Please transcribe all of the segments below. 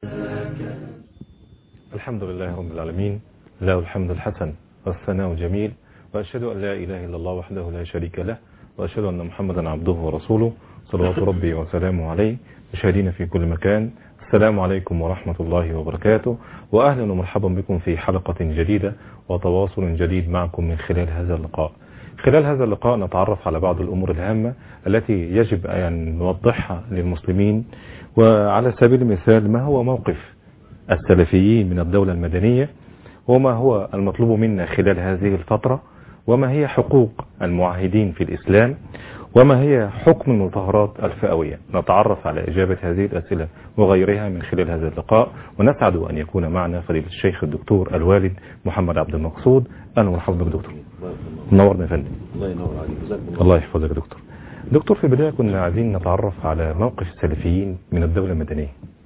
الحمد لله رب العالمين، له الحمد الحسن والثناء الجميل، وأشهد أن لا إله إلا الله وحده لا شريك له، وأشهد أن محمدا عبده ورسوله صلوات ربي وسلامه عليه. مشاهدين في كل مكان، السلام عليكم ورحمة الله وبركاته، وأهلا ومرحبا بكم في حلقة جديدة وتواصل جديد معكم من خلال هذا اللقاء. خلال هذا اللقاء نتعرف على بعض الأمور الهامة التي يجب أن نوضحها للمسلمين، وعلى سبيل المثال ما هو موقف السلفيين من الدولة المدنية، وما هو المطلوب منا خلال هذه الفترة، وما هي حقوق المعاهدين في الإسلام، وما هي حكم المظاهرات الفئوية. نتعرف على إجابة هذه الأسئلة وغيرها من خلال هذا اللقاء، ونسعد أن يكون معنا فضيلة الشيخ الدكتور الوالد محمد عبد المقصود. أهلا ومرحبا بك دكتور. منورنا يا فندم. الله ينور عليك. الله يحفظك يا دكتور. دكتور، في البداية كنا عايزين نتعرف على موقف السلفيين من الدولة المدنية.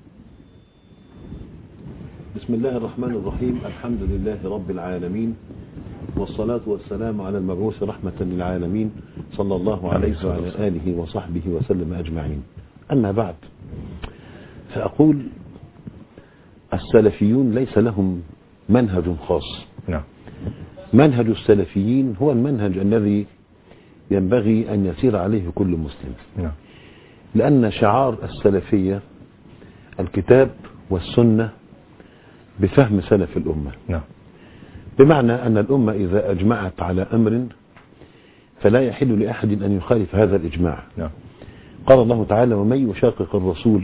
بسم الله الرحمن الرحيم. الحمد لله رب العالمين، والصلاة والسلام على المبعوث رحمة للعالمين صلى الله عليه وعلى آله وصحبه وسلم أجمعين. أما بعد، فأقول السلفيون ليس لهم منهج خاص. نعم. منهج السلفيين هو المنهج الذي ينبغي أن يسير عليه كل مسلم. نعم. لأن شعار السلفية الكتاب والسنة بفهم سلف الأمة. نعم. بمعنى أن الأمة إذا أجمعت على أمر فلا يحل لأحد أن يخالف هذا الإجماع. نعم. قال الله تعالى: ومن يشاقق الرسول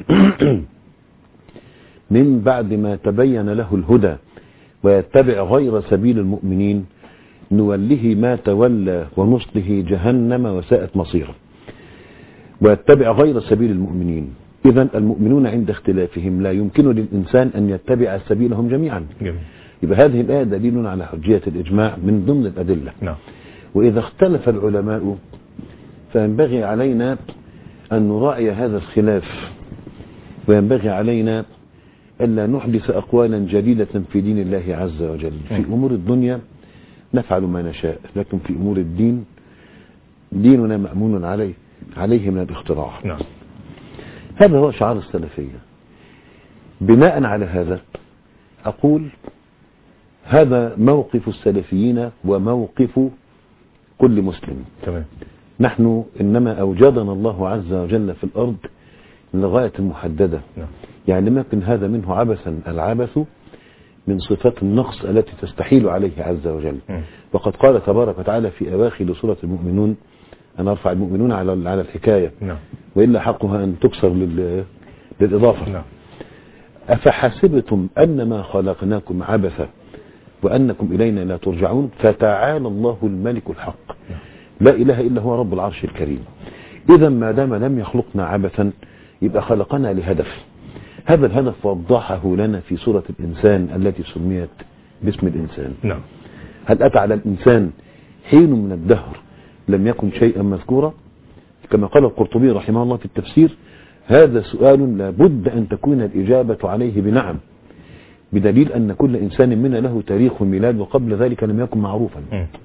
من بعد ما تبين له الهدى ويتبع غير سبيل المؤمنين نوله ما تولى ونصله جهنم وساءت مصيره. ويتبع غير سبيل المؤمنين، إذن المؤمنون عند اختلافهم لا يمكن للإنسان أن يتبع سبيلهم جميعا. جميل. يبقى هذه الآية دليل على حجية الإجماع من ضمن الأدلة. نعم. وإذا اختلف العلماء فينبغي علينا أن نراعي هذا الخلاف، وينبغي علينا ألا نحدث أقوالا جديدة في دين الله عز وجل. في أمور الدنيا نفعل ما نشاء، لكن في أمور الدين ديننا مأمون عليه من الاختراع. نعم. هذا هو شعار السلفية. بناء على هذا أقول هذا موقف السلفيين وموقف كل مسلم. تمام. نحن إنما أوجدنا الله عز وجل في الأرض لغاية محددة. نعم. يعني لم يكن هذا منه عبثا. العبث من صفات النقص التي تستحيل عليه عز وجل. وقد قال تبارك وتعالى في أواخر سورة المؤمنون: أنا أرفع المؤمنون على الحكاية. نعم. وإلا حقها أن تكسر للإضافة. نعم. أفحسبتم أنما خلقناكم عبثا وأنكم إلينا لا ترجعون فتعالى الله الملك الحق. نعم. لا إله إلا هو رب العرش الكريم. إذا ما دام لم يخلقنا عبثا يبقى خلقنا لهدف. هذا الهدف وضحه لنا في سورة الإنسان التي سميت باسم الإنسان. نعم. هل أتى على الإنسان حين من الدهر لم يكن شيئا مذكورا؟ كما قال القرطبي رحمه الله في التفسير: هذا سؤال لابد أن تكون الإجابة عليه بنعم، بدليل أن كل إنسان منا له تاريخ ميلاد وقبل ذلك لم يكن معروفا.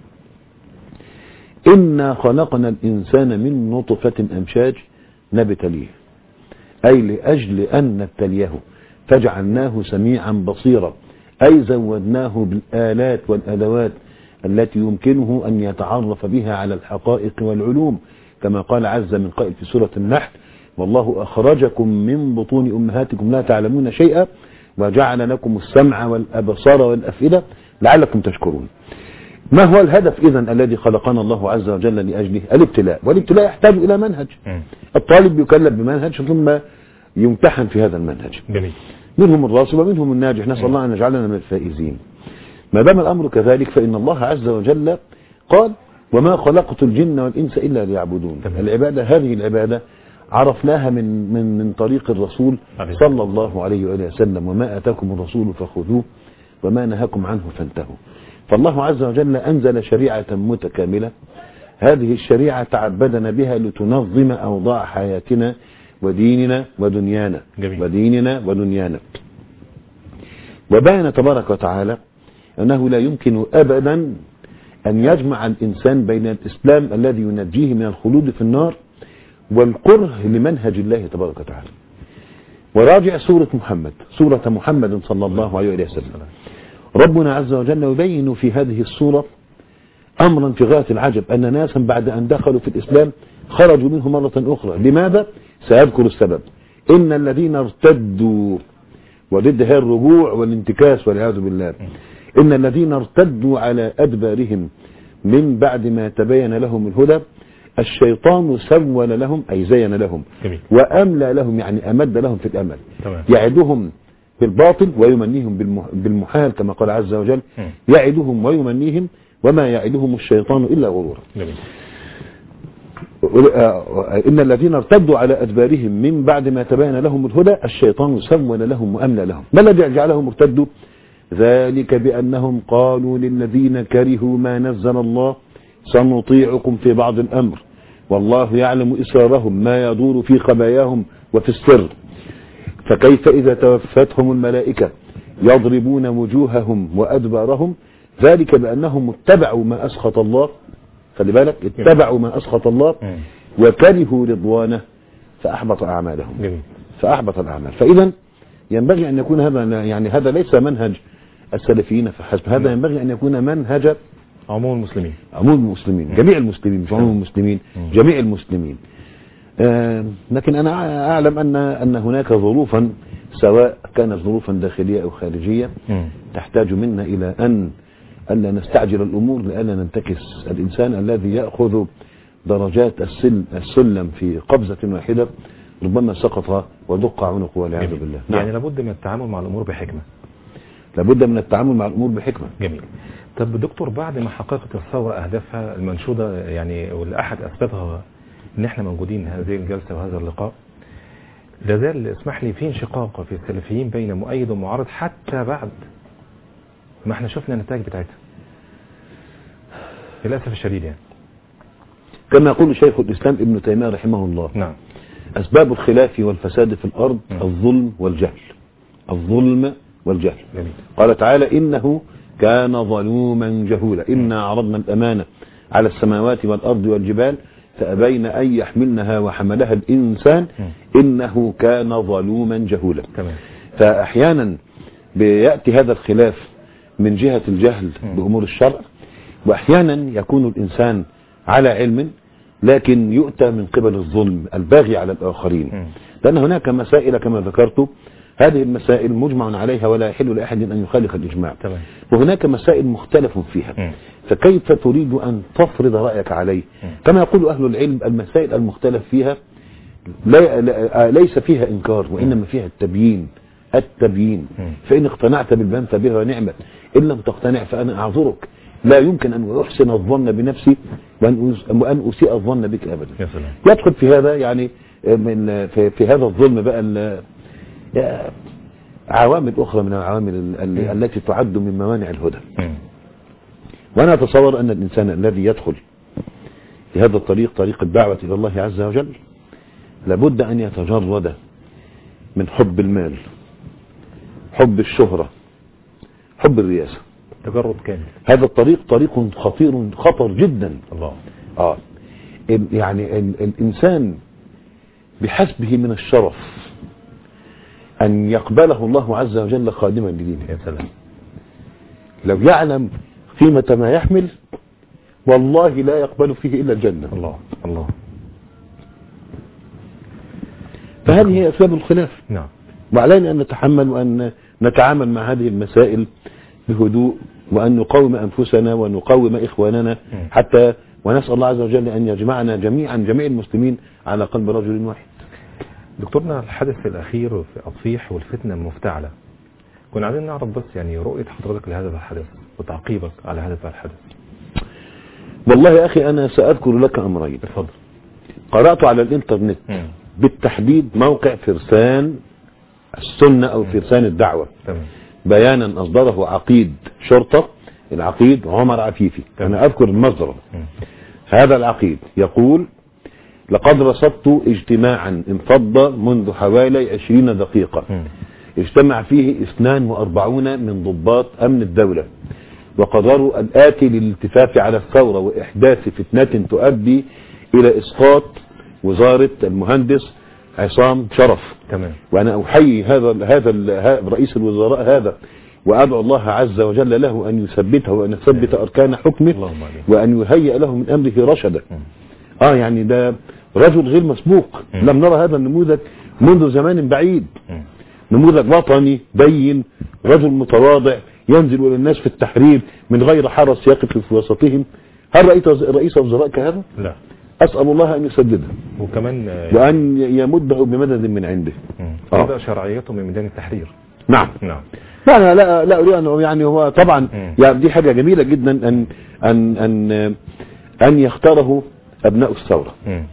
إنا خلقنا الإنسان من نطفة أمشاج نبتليه، أي لأجل أن نبتليه فجعلناه سميعا بصيرا، أي زودناه بالآلات والأدوات التي يمكنه أن يتعرف بها على الحقائق والعلوم، كما قال عز من قائل في سورة النحل: والله أخرجكم من بطون أمهاتكم لا تعلمون شيئا وجعل لكم السمع والأبصار والأفئدة لعلكم تشكرون. ما هو الهدف إذن الذي خلقنا الله عز وجل لأجله؟ الابتلاء، والابتلاء يحتاج إلى منهج. الطالب يكلف بمنهج ثم يمتحن في هذا المنهج. جميل. منهم الراسب ومنهم الناجح، نسأل الله أن يجعلنا من الفائزين. ما دام الأمر كذلك فإن الله عز وجل قال: وما خلقت الجن والإنس إلا ليعبدون. العبادة هذه العبادة عرفناها من طريق الرسول صلى الله عليه وآله وسلم: وما أتاكم الرسول فخذوه وما نهاكم عنه فانتهوا. فالله عز وجل أنزل شريعة متكاملة، هذه الشريعة تعبدنا بها لتنظم أوضاع حياتنا وديننا ودنيانا. جميل. وديننا ودنيانا. وبين تبارك وتعالى أنه لا يمكن أبدا أن يجمع الإنسان بين الإسلام الذي ينجيه من الخلود في النار والكره لمنهج الله تبارك وتعالى. وراجع سورة محمد صلى الله عليه وسلم. ربنا عز وجل يبين في هذه السورة أمرا في غاية العجب، أن ناسا بعد أن دخلوا في الإسلام خرجوا منه مرة أخرى. لماذا؟ سأذكر السبب. إن الذين ارتدوا، وضدها الرجوع والانتكاس والعياذ بالله، إن الذين ارتدوا على أدبارهم من بعد ما تبين لهم الهدى الشيطان سول لهم، أي زين لهم وأملى لهم، يعني أمد لهم في الأمل، يعدهم بالباطل ويمنيهم بالمحال كما قال عز وجل، يعدهم ويمنيهم وما يعدهم الشيطان إلا غرورا. إن الذين ارتدوا على أدبارهم من بعد ما تبين لهم الهدى الشيطان سول لهم وأملى لهم. ما الذي جعلهم ارتدوا؟ ذلك بأنهم قالوا للذين كرهوا ما نزل الله سنطيعكم في بعض الأمر والله يعلم إسرارهم ما يدور في خباياهم وفي السر فكيف إذا توفتهم الملائكة يضربون وجوههم وأدبارهم ذلك بأنهم اتبعوا ما أسخط الله. خلي بالك، اتبعوا ما أسخط الله وكرهوا رضوانه فأحبط أعمالهم. فأحبط الأعمال. فإذا ينبغي أن يكون هذا، يعني هذا ليس منهج السلفيين فحسب، هذا ينبغي أن يكون منهج عموم المسلمين، عموم المسلمين، جميع المسلمين، مش عموم المسلمين، جميع المسلمين. لكن أنا أعلم أن هناك ظروفا سواء كانت ظروفا داخلية أو خارجية تحتاج منا إلى أن ألا نستعجل الأمور لألا ننتكس. الإنسان الذي يأخذ درجات السلم في قبضة واحدة ربما سقط ودق عنقه والعياذ بالله. يعني لابد من التعامل مع الأمور بحكمة. لابد من التعامل مع الأمور بحكمة. جميل. طب دكتور، بعد ما حققت الثورة أهدافها المنشودة، يعني والأحد أثبتها إن إحنا موجودين هذه الجلسة وهذا اللقاء، لازال اسمح لي في انشقاق في السلفيين بين مؤيد ومعارض حتى بعد ما احنا شفنا النتائج بتاعتها للأسف الشديد. يعني كما يقول شيخ الإسلام ابن تيمية رحمه الله، نعم، أسباب الخلاف والفساد في الأرض الظلم والجهل. الظلم والجهل. جميل. قال تعالى إنه كان ظلوما جهولا إنا عرضنا الأمانة على السماوات والأرض والجبال فأبين أن يحملنها وحملها الإنسان إنه كان ظلوما جهولا. فأحيانا بيأتي هذا الخلاف من جهة الجهل بأمور الشرع، وأحيانا يكون الإنسان على علم لكن يؤتى من قبل الظلم الباغي على الآخرين. لأن هناك مسائل كما ذكرت، هذه المسائل مجمع عليها ولا يحل لأحد أن يخالف الإجماع. وهناك مسائل مختلف فيها، فكيف تريد أن تفرض رأيك عليه؟ كما يقول أهل العلم المسائل المختلف فيها ليس فيها إنكار وإنما فيها التبيين. فإن اقتنعت بالبيان فبها ونعمت، إن لم تقتنع فأنا أعذرك. لا يمكن أن أحسن الظن بنفسي وأن أسيء الظن بك أبدا. يدخل في هذا يعني في هذا الظلم بقى عوامل أخرى من العوامل التي تعد من موانع الهدى. وأنا أتصور أن الإنسان الذي يدخل في هذا الطريق، طريق الدعوة إلى الله عز وجل، لابد أن يتجرد من حب المال، حب الشهرة، حب الرياسة. تجرد كامل. هذا الطريق طريق خطر جدا. الله. يعني الإنسان بحسبه من الشرف أن يقبله الله عز وجل خادما لدينه. يا سلام. لو يعلم قيمة ما يحمل والله لا يقبل فيه إلا الجنة. الله الله. فهذه هي أسباب الخلاف. نعم. وعلينا أن نتحمل وأن نتعامل مع هذه المسائل بهدوء، وأن نقاوم أنفسنا ونقاوم إخواننا حتى ونسأل الله عز وجل أن يجمعنا جميعا جميع المسلمين على قلب رجل واحد. دكتورنا، الحدث الأخير في التصفيح والفتنة المفتعلة، كنا عايزين نعرف بس يعني رؤية حضرتك لهذا الحدث وتعقيبك على هذا الحدث. والله يا أخي أنا سأذكر لك أمرين. اتفضل. قرأت على الإنترنت بالتحديد موقع فرسان السنة أو فرسان الدعوة. تمام. بيانا أصدره عقيد شرطة، العقيد عمر عفيفي. أنا أذكر المصدر. هذا العقيد يقول: لقد رصدت اجتماعا انفض منذ حوالي 20 دقيقة اجتمع فيه 42 من ضباط أمن الدولة وقرروا الآتي للالتفاف على الثورة وإحداث فتنة تؤدي إلى إسقاط وزارة المهندس عصام شرف. تمام. وأنا أحيي هذا رئيس الوزراء هذا، وأدعو الله عز وجل له أن يثبته وأن يثبت أركان حكمه وأن يهيئ له من أمره رشدا. يعني ده رجل غير مسبوق، لم نرى هذا النموذج منذ زمان بعيد. نموذج وطني بين، رجل متواضع ينزل إلى الناس في التحرير من غير حرس يقف في وسطهم. هل رأيت رئيس وزراء كهذا؟ لا. أسأل الله أن يسدده وكمان وأن يمده بمدد من عنده. هذا شرعيته من ميدان التحرير. نعم. لا أريد أن يعني هو طبعا يعني دي حاجة جميلة جدا أن يختاره أبناء الثورة.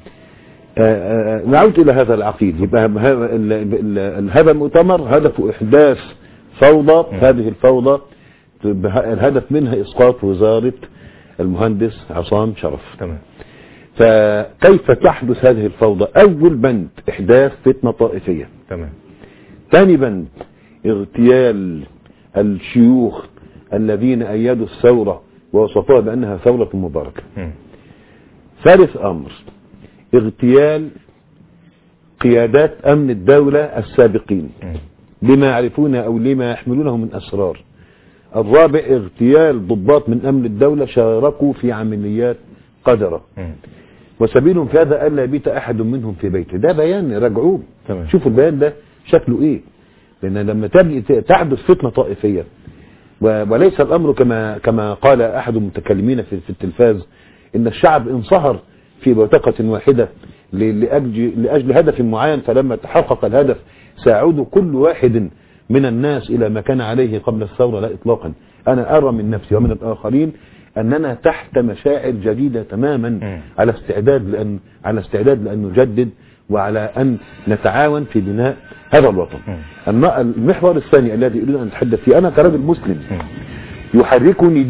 نعود إلى هذا العقيد. يبقى هذا المؤتمر هدفه إحداث فوضى. هذه الفوضى الهدف منها إسقاط وزارة المهندس عصام شرف. تمام. فكيف تحدث هذه الفوضى؟ أول بند إحداث فتنة طائفية. تمام. ثاني بند اغتيال الشيوخ الذين أيدوا الثورة ووصفوها بأنها ثورة مباركة. ثالث أمر اغتيال قيادات أمن الدولة السابقين لما يعرفون أو لما يحملونه من أسرار. الرابع اغتيال ضباط من أمن الدولة شاركوا في عمليات قذرة، وسبيلهم في هذا ألا يبيت أحد منهم في بيته. ده بيان رجعوه. شوفوا البيان ده شكله إيه. لأن لما تحدث فتنة طائفية وليس الأمر كما قال أحد المتكلمين في التلفاز إن الشعب انصهر في بوتقة واحدة لأجل هدف معين، فلما تحقق الهدف سيعود كل واحد من الناس إلى ما كان عليه قبل الثورة. لا إطلاقا. أنا أرى من نفسي ومن الآخرين أننا تحت مشاعر جديدة تماما على استعداد لأن نجدد وعلى أن نتعاون في بناء هذا الوطن. المحور الثاني الذي أريد أن أتحدث فيه، أنا كرجل مسلم يحركني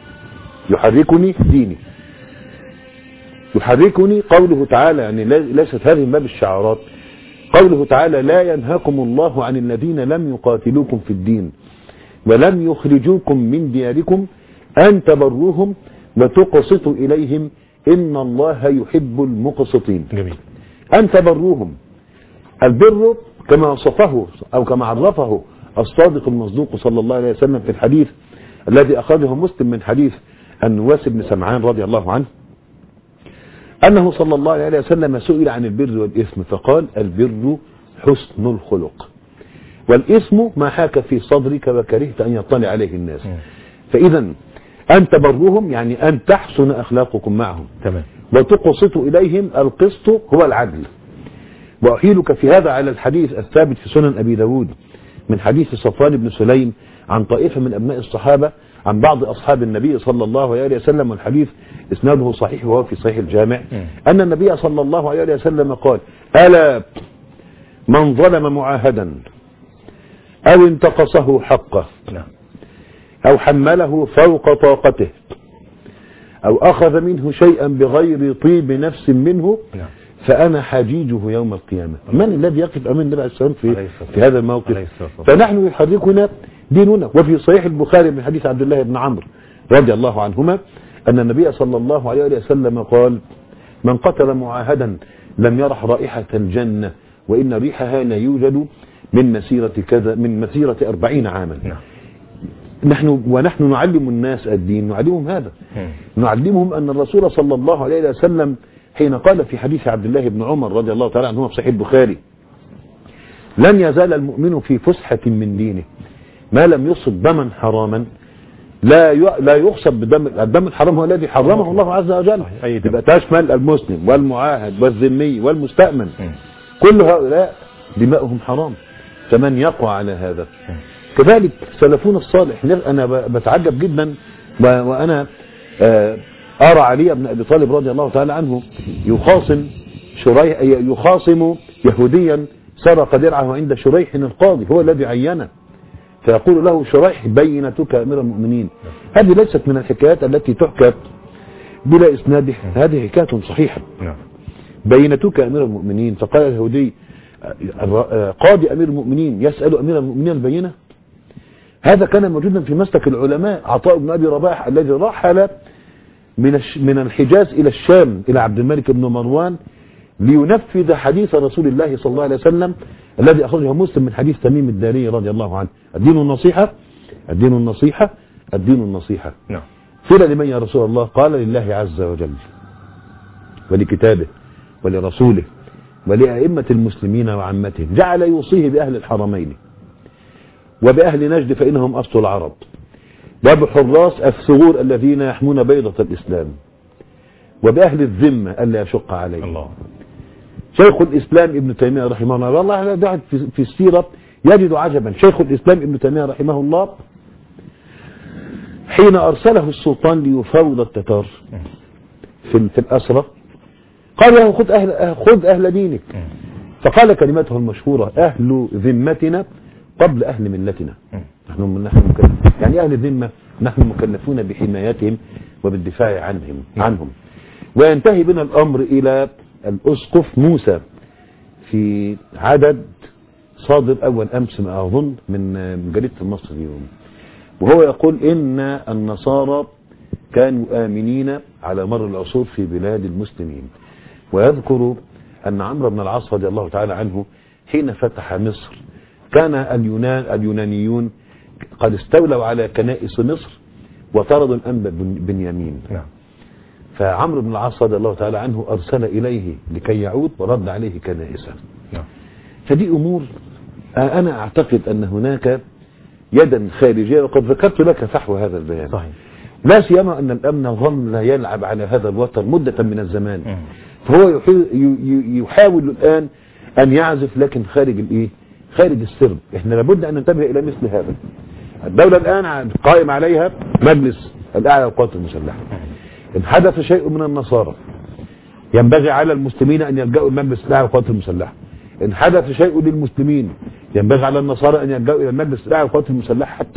ديني يحركني قوله تعالى، يعني ليست هذه من باب الشعارات. قوله تعالى لا ينهاكم الله عن الذين لم يقاتلوكم في الدين ولم يخرجوكم من دياركم أن تبروهم وتقسطوا إليهم إن الله يحب المقسطين. جميل. أن تبروهم، البر كما وصفه أو كما عرفه الصادق المصدوق صلى الله عليه وسلم في الحديث الذي أخرجه مسلم من حديث النواس بن سمعان رضي الله عنه، أنه صلى الله عليه وسلم سئل عن البر والإثم فقال البر حسن الخلق والإثم ما حاك في صدرك وكرهت أن يطلع عليه الناس. فإذا أن تبروهم يعني أن تحسن أخلاقكم معهم. تمام. وتقسط إليهم، القسط هو العدل. وأحيلك في هذا على الحديث الثابت في سنن أبي داود من حديث صفوان بن سليم عن طائفة من أبناء الصحابة عن بعض أصحاب النبي صلى الله عليه وسلم، والحديث إسناده صحيح وهو في صحيح الجامع، أن النبي صلى الله عليه وسلم قال ألا من ظلم معاهدا أو انتقصه حقه أو حمله فوق طاقته أو أخذ منه شيئا بغير طيب نفس منه فأنا حجيجه يوم القيامة. من الذي يقف أمام النبي عليه الصلاة والسلام في هذا الموقف؟ فنحن يحركنا ديننا. وفي صحيح البخاري من حديث عبد الله بن عمرو رضي الله عنهما أن النبي صلى الله عليه وسلم قال من قتل معاهدا لم يرح رائحة الجنة وإن ريحها لا يوجد من مسيرة 40 عاما. ونحن نعلم الناس الدين، نعلمهم هذا، نعلمهم أن الرسول صلى الله عليه وسلم حين قال في حديث عبد الله بن عمر رضي الله تعالى عنه في صحيح البخاري لن يزال المؤمن في فسحة من دينه ما لم يصب دما حراما لا يغصب بدم. الدم الحرام هو الذي حرمه الله عز وجل، يبقى تشمل المسلم والمعاهد والذمي والمستأمن، كل هؤلاء دماؤهم حرام، فمن يقوى على هذا. كذلك سلفون الصالح، أنا بتعجب جدا وأنا أرى علي بن أبي طالب رضي الله تعالى عنه يخاصم يهوديا سرق درعه عند شريح القاضي، هو الذي عينه، فيقول له شريح بينتك أمير المؤمنين. هذه ليست من الحكايات التي تحكى بلا إسناد، هذه حكاية صحيحة. بينتك أمير المؤمنين، فقال اليهودي قاضي أمير المؤمنين يسأل أمير المؤمنين البينة؟ هذا كان موجودا في مسلك العلماء. عطاء بن أبي رباح الذي رحل من الحجاز إلى الشام إلى عبد الملك بن مروان لينفذ حديث رسول الله صلى الله عليه وسلم الذي أخرجه مسلم من حديث تميم الداري رضي الله عنه: الدين النصيحة، الدين النصيحة، الدين النصيحة. نعم. قيل لمن يا رسول الله؟ قال: لله عز وجل ولكتابه ولرسوله ولأئمة المسلمين وعامتهم. جعل يوصيه بأهل الحرمين وبأهل نجد فإنهم أصل العرب، وبحراس الثغور الذين يحمون بيضة الإسلام، وبأهل الذمة ألا يشق عليه. الله. شيخ الإسلام ابن تيمية رحمه الله، والله لا في السيرة يجد عجبا. شيخ الإسلام ابن تيمية رحمه الله حين أرسله السلطان ليفاوض التتار في الأسرة قال له: خذ أهل دينك. فقال كلمته المشهورة: أهل ذمتنا قبل أهل ملتنا. نحن يعني أهل الذمة نحن مكلفون بحمايتهم وبالدفاع عنهم. وينتهي بنا الأمر إلى الأسقف موسى في عدد صادر أول أمس ما أظن من جريدة المصري اليوم، وهو يقول إن النصارى كانوا آمنين على مر العصور في بلاد المسلمين. ويذكر أن عمرو بن العاص رضي الله تعالى عنه حين فتح مصر كان اليونانيون قد استولوا على كنائس مصر وطردوا الأنبا بنيامين. فعمرو بن العاص رضي الله تعالى عنه أرسل إليه لكي يعود ورد عليه كنائسه. فدي أمور أنا أعتقد أن هناك يدا خارجية، وقد ذكرت لك فحوى هذا البيان. صحيح. لا سيما أن الأمن ظل يلعب على هذا الوتر مدة من الزمان. فهو يحاول الآن أن يعزف لكن خارج السرب. احنا لابد أن ننتبه إلى مثل هذا. الدولة الآن قائم عليها مجلس الأعلى للقوات المسلحة. إن حدث شيء من النصارى ينبغي على المسلمين أن يلجأوا المجلس الأعلى للقوات المسلحة. إن حدث شيء للمسلمين ينبغي على النصارى أن يلجأوا إلى المجلس الأعلى للقوات المسلحة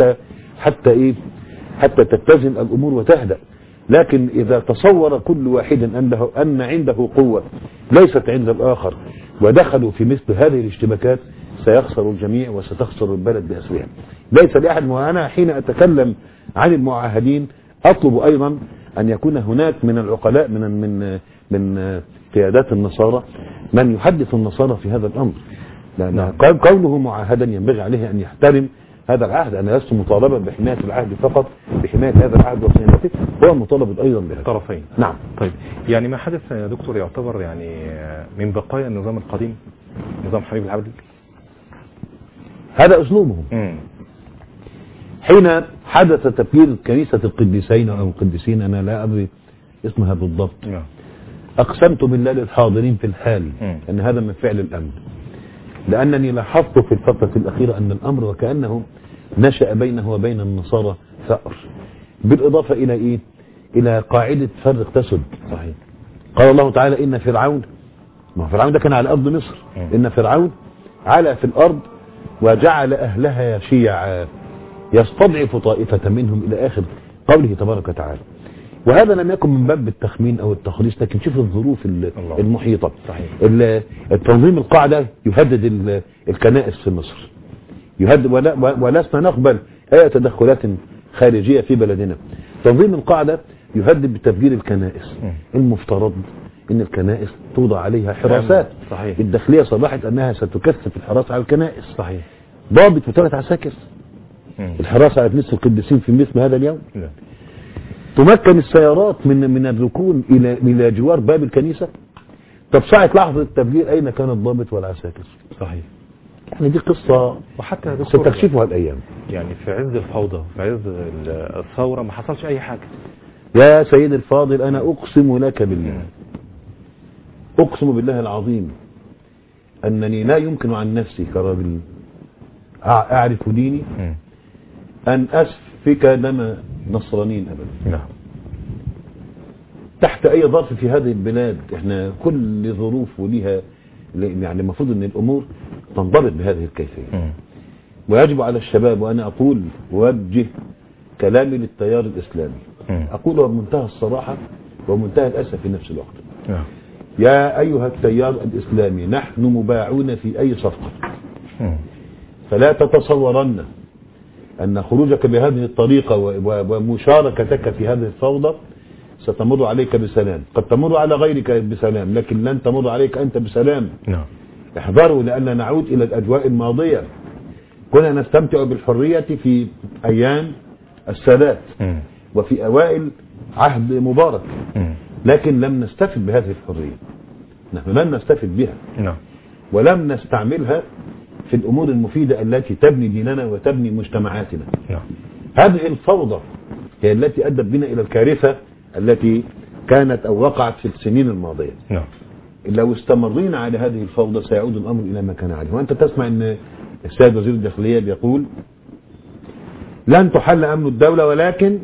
حتى تتزن الأمور وتهدأ. لكن إذا تصور كل واحد أن عنده قوة ليست عند الآخر ودخلوا في مثل هذه الاشتباكات سيخسر الجميع وستخسر البلد بأسرها. ليس لأحد. وأنا حين أتكلم عن المعاهدين أطلب أيضا أن يكون هناك من العقلاء من قيادات النصارى من يحدث النصارى في هذا الأمر، لأن كونه معاهدا ينبغي عليه أن يحترم هذا العهد. أنا لست مطالبا بحماية العهد فقط، بحماية هذا العهد وصيانته، هو مطالب أيضا بهذا. طرفين. نعم. طيب يعني ما حدث يا دكتور يعتبر يعني من بقايا النظام القديم، نظام حبيب العبد؟ هذا أسلوبهم. حين حدث تفجير كنيسة القديسين أو القديسين، أنا لا أدري اسمها بالضبط، أقسمت بالله للحاضرين في الحال أن هذا من فعل الأمن، لأنني لاحظت في الفترة الأخيرة أن الأمر وكأنه نشأ بينه وبين النصارى ثأر، بالإضافة إلى إلى قاعدة فرق تسد. صحيح. قال الله تعالى: إن فرعون، ما فرعون ده كان على أرض مصر، إن فرعون علا في الأرض وجعل أهلها شيعا يستضعف طائفة منهم إلى آخر قوله تبارك وتعالى. وهذا لم يكن من باب التخمين أو التخريص، لكن شوف الظروف المحيطة. صحيح. التنظيم القاعدة يهدد الكنائس في مصر، يهدد، ولسنا نقبل أي تدخلات خارجية في بلدنا. تنظيم القاعدة يهدد بتفجير الكنائس. المفترض ان الكنائس توضع عليها حراسات. صحيح. الداخلية صرحت انها ستكثف الحراسة على الكنائس. صحيح. ضابط و3 عساكر الحراسة على كنيسة القديسين في مثل هذا اليوم. لا. تمكن السيارات من الركون الى جوار باب الكنيسة. طب ساعة لحظة التفجير اين كان الضابط والعساكر؟ صحيح. يعني دي قصة وحتى ستكشفها الايام. يعني في عز الفوضى، في عز الثورة ما حصلش اي حاجة. يا سيد الفاضل، انا اقسم لك بالله، اقسم بالله العظيم انني لا يمكن عن نفسي كراجل اعرف ديني ان اسفك دم نصرانيين ابدا. نعم. تحت اي ظرف في هذه البلاد. احنا كل ظروف وليها، يعني المفروض ان الامور تنضبط بهذه الكيفية. ويجب على الشباب، وانا اقول ووجه كلامي للتيار الاسلامي، اقوله بمنتهى الصراحة ومنتهى الاسف في نفس الوقت. يا ايها التيار الاسلامي، نحن مباعون في اي صفقة، فلا تتصورن ان خروجك بهذه الطريقة ومشاركتك في هذه الفوضى ستمر عليك بسلام، قد تمر على غيرك بسلام، لكن لن تمر عليك أنت بسلام. نعم. احذروا لأننا نعود إلى الأجواء الماضية. كنا نستمتع بالحرية في أيام السادات وفي أوائل عهد مبارك، لكن لم نستفد بهذه الحرية، نحن لم نستفد بها. نعم. ولم نستعملها في الأمور المفيدة التي تبني ديننا وتبني مجتمعاتنا. نعم. هذه الفوضى هي التي أدت بنا إلى الكارثة التي كانت أو وقعت في السنين الماضية. نعم. لو استمرينا على هذه الفوضى سيعود الأمر إلى ما كان عليه. وأنت تسمع أن السيد وزير الداخلية بيقول لن تحل أمن الدولة ولكن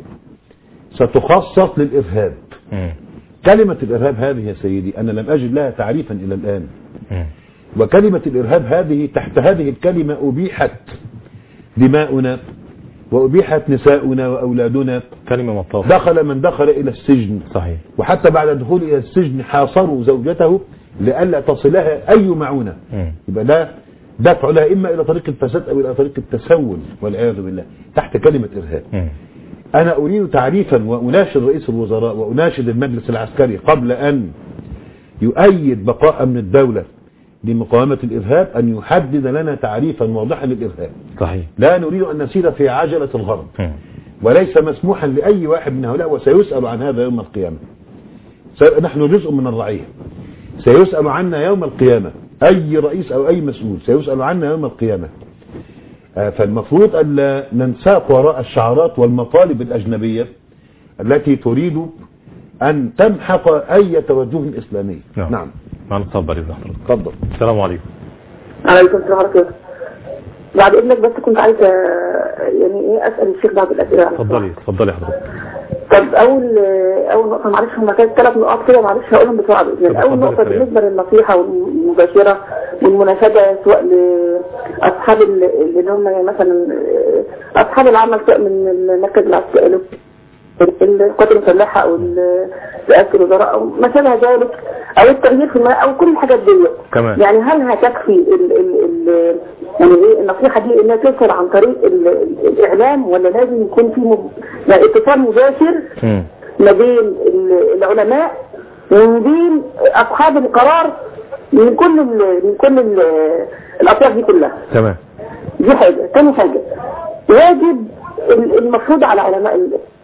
ستخصص للإرهاب. كلمة الإرهاب هذه يا سيدي أنا لم أجد لها تعريفا إلى الآن. وكلمة الإرهاب هذه تحت هذه الكلمة أبيحت دماؤنا وأبيحت نساؤنا وأولادنا. كلمة مطاطة. دخل من دخل إلى السجن. صحيح. وحتى بعد الدخول إلى السجن حاصروا زوجته لئلا تصلها أي معونة. يبقى ده دفع لها إما إلى طريق الفساد أو إلى طريق التسول والعياذ بالله تحت كلمة إرهاب. أنا أريد تعريفا وأناشد رئيس الوزراء وأناشد المجلس العسكري قبل أن يؤيد بقاء أمن الدولة لمقاومة الإرهاب أن يحدد لنا تعريفا واضحا للإرهاب. صحيح. لا نريد أن نسير في عجلة الغرب. وليس مسموحا لأي واحد من هؤلاء وسيسأل عن هذا يوم القيامة. نحن جزء من الرعية سيسأل عنا يوم القيامة. أي رئيس أو أي مسؤول سيسأل عنا يوم القيامة. فالمفروض أن ننساق وراء الشعارات والمطالب الأجنبية التي تريد أن تمحق أي توجه إسلامي. نعم. معنا اتصال إذن حضرتك. تفضل. السلام عليكم. عليكم السلام ورحمة الله. بعد إذنك بس كنت عايزة يعني إيه أسأل الشيخ بعض الأسئلة. اتفضلي حضرتك. طب أول نقطة معلش هم كانت 3 نقاط كده معلش هقولهم بسرعة بإذن الله. أول نقطة بالنسبة للنصيحة والمباشرة والمناشدة سواء لأصحاب اللي هم مثلا أصحاب العمل سواء من المركز العسكري القوات المسلحة أو رئاسة الوزراء أو ما شابه ذلك أو التغيير في أو كل الحاجات دي كمان. يعني هل هتكفي يعني ايه النصيحة دي انها توصل عن طريق الإعلام ولا لازم يكون في يعني اتصال مباشر ما بين العلماء وما بين أصحاب القرار من كل الأطراف دي كلها. تمام. دي حاجة. تاني حاجة واجب المفروض على علماء